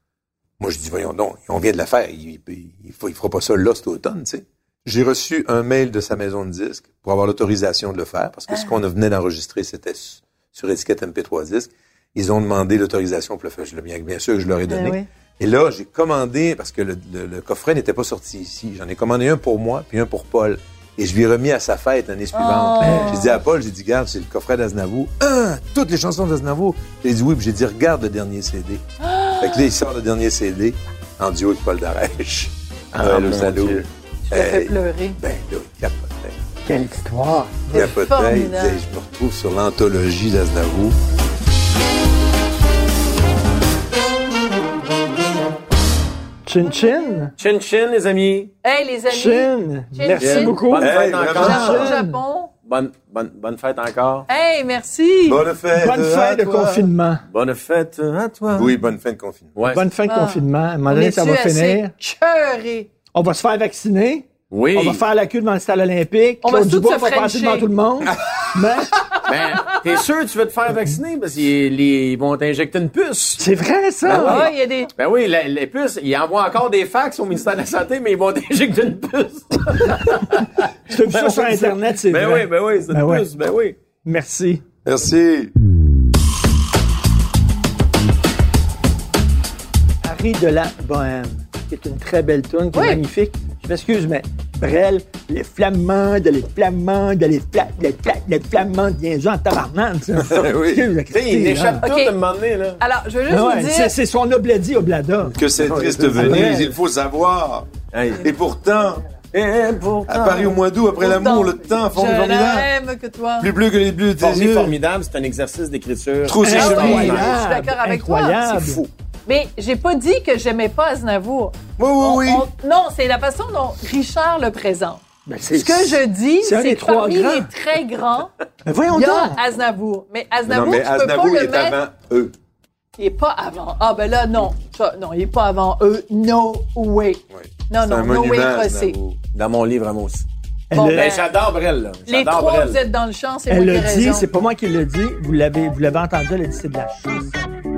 Speaker 1: Moi, je dis, voyons donc, on vient de la faire. Il, il, il, faut, il fera pas ça là cet automne, tu sais. J'ai reçu un mail de sa maison de disques pour avoir l'autorisation de le faire, parce que ce qu'on venait d'enregistrer, c'était sur étiquette M P trois disques. Ils ont demandé l'autorisation pour le faire. Je l'ai bien, bien sûr que je leur ai donné.
Speaker 3: Eh oui.
Speaker 1: Et là, j'ai commandé, parce que le, le, le coffret n'était pas sorti ici. J'en ai commandé un pour moi, puis un pour Paul. Et je lui ai remis à sa fête l'année suivante.
Speaker 3: Oh.
Speaker 1: J'ai dit à Paul, j'ai dit, regarde, c'est le coffret d'Aznavour. Ah, toutes les chansons d'Aznavour. J'ai dit oui, puis j'ai dit, regarde le dernier C D. Oh. Fait que là, il sort le dernier C D en duo avec Paul Darèche.
Speaker 4: Ah,
Speaker 1: Noël
Speaker 4: mon
Speaker 1: au salon.
Speaker 4: Dieu.
Speaker 3: Tu l'as fait pleurer.
Speaker 1: Ben là, il capotait.
Speaker 2: Quelle histoire.
Speaker 1: Il capotait. Il
Speaker 3: formidable.
Speaker 1: disait, je me retrouve sur l'anthologie d'Aznavour.
Speaker 2: Chin Chin.
Speaker 4: Chin chin, les amis.
Speaker 3: Hey, les amis.
Speaker 2: Chin. Merci
Speaker 3: chin.
Speaker 2: beaucoup.
Speaker 4: Bonne
Speaker 1: Hey,
Speaker 4: fête encore.
Speaker 1: vraiment.
Speaker 3: Au Japon.
Speaker 4: Bonne, bonne, bonne fête encore.
Speaker 3: Hey, merci.
Speaker 1: Bonne fête.
Speaker 2: Bonne
Speaker 1: à
Speaker 2: fête de
Speaker 1: toi.
Speaker 2: confinement.
Speaker 4: Bonne fête à toi.
Speaker 1: Oui, bonne fin de confinement.
Speaker 4: Ouais.
Speaker 2: Bonne fin de
Speaker 3: Ah.
Speaker 2: confinement. À un moment
Speaker 3: On
Speaker 2: donné, ça va
Speaker 3: est-tu assez
Speaker 2: finir.
Speaker 3: cœuré?
Speaker 2: On va se faire vacciner.
Speaker 4: Oui.
Speaker 2: On va faire la queue devant le stade olympique.
Speaker 3: On va
Speaker 2: Claude
Speaker 3: tous
Speaker 2: Dubois
Speaker 3: se
Speaker 2: va passer
Speaker 3: frencher.
Speaker 2: devant tout le monde. Mais
Speaker 4: Ben, t'es sûr que tu veux te faire vacciner? Parce qu'ils ils vont t'injecter une puce.
Speaker 2: c'est vrai, ça.
Speaker 3: Ah, ouais, il y a des...
Speaker 4: Ben oui, la- les puces, ils envoient encore des fax au ministère de la Santé, mais ils vont t'injecter une puce.
Speaker 2: Tu as vu ça sur Internet, c'est
Speaker 4: Ben
Speaker 2: vrai.
Speaker 4: oui, ben oui, c'est une
Speaker 2: Ben ouais.
Speaker 4: puce, ben oui.
Speaker 2: Merci.
Speaker 1: Merci.
Speaker 2: Harry de la Bohème, qui est une très belle tune, qui
Speaker 3: Oui.
Speaker 2: est magnifique. Je m'excuse, mais Brel, les flamandes, les flamandes, les fla, les fla, les flamandes, bien joué en tabarnak, ça.
Speaker 1: Oui.
Speaker 2: Excuse, la
Speaker 4: Tu sais, il
Speaker 2: Christine,
Speaker 4: échappe
Speaker 2: hein.
Speaker 4: tout
Speaker 3: Ok.
Speaker 4: à un moment donné, là.
Speaker 3: Alors, je veux juste
Speaker 2: Ah ouais,
Speaker 3: vous dire...
Speaker 2: c'est, c'est son obladi oblada.
Speaker 1: Que c'est triste
Speaker 2: c'est
Speaker 1: venir,
Speaker 2: vrai.
Speaker 1: il faut savoir.
Speaker 4: Hey.
Speaker 1: Et pourtant,
Speaker 4: Et pourtant,
Speaker 1: à Paris au mois d'août, après l'amour, le temps
Speaker 3: Je
Speaker 1: formidable.
Speaker 3: n'aime que toi.
Speaker 1: Plus bleu que les bleus de tes
Speaker 4: Formé
Speaker 1: yeux.
Speaker 4: formidable, c'est un exercice d'écriture.
Speaker 1: Trop c'est
Speaker 2: Incroyable.
Speaker 1: cheveux.
Speaker 3: Je suis d'accord avec toi.
Speaker 2: Incroyable.
Speaker 1: C'est fou.
Speaker 3: Mais j'ai pas dit que j'aimais pas Aznavour.
Speaker 1: Oui, oui,
Speaker 3: On-
Speaker 1: oui.
Speaker 3: on- non, c'est la façon dont Richard le présente.
Speaker 2: Ben, c'est,
Speaker 3: Ce que je dis,
Speaker 2: c'est un
Speaker 3: c'est
Speaker 2: des
Speaker 3: que
Speaker 2: trois
Speaker 3: parmi
Speaker 2: grands.
Speaker 3: les très grands,
Speaker 2: Ben, voyons
Speaker 3: il y a
Speaker 2: donc.
Speaker 3: Aznavour. Mais
Speaker 1: Non,
Speaker 3: Aznavour,
Speaker 1: mais
Speaker 3: tu peux
Speaker 1: Aznavour,
Speaker 3: pas
Speaker 1: il
Speaker 3: le
Speaker 1: est
Speaker 3: mettre...
Speaker 1: avant eux.
Speaker 3: Il est pas avant. Ah, ben là, non. Ça, non, il est pas avant eux. No way.
Speaker 1: Oui.
Speaker 3: Non,
Speaker 1: C'est
Speaker 3: non,
Speaker 1: un
Speaker 3: no way
Speaker 1: monument,
Speaker 3: crossé.
Speaker 1: Aznavour.
Speaker 4: Dans mon livre à moi aussi.
Speaker 2: Elle,
Speaker 3: Bon,
Speaker 2: a-
Speaker 3: ben,
Speaker 4: Ben, j'adore Brel, là.
Speaker 3: Les
Speaker 4: J'adore
Speaker 3: trois,
Speaker 4: Brel.
Speaker 3: vous êtes dans le champ, c'est
Speaker 2: elle
Speaker 3: moi qui ai
Speaker 2: l'a dit,
Speaker 3: raison.
Speaker 2: c'est pas moi qui l'ai dit. Vous l'avez, vous l'avez entendu, elle a dit c'est de la chance.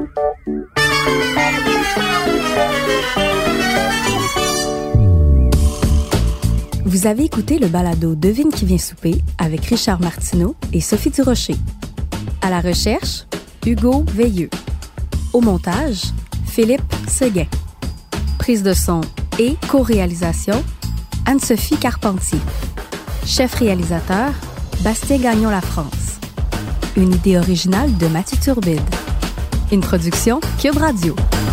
Speaker 8: Vous avez écouté le balado Devine qui vient souper avec Richard Martineau et Sophie Durocher. À la recherche, Hugo Veilleux. Au montage, Philippe Seguin. Prise de son et co-réalisation, Anne-Sophie Carpentier. Chef réalisateur, Bastien Gagnon-La France. Une idée originale de Mathieu Turbide. Une production Cube Radio.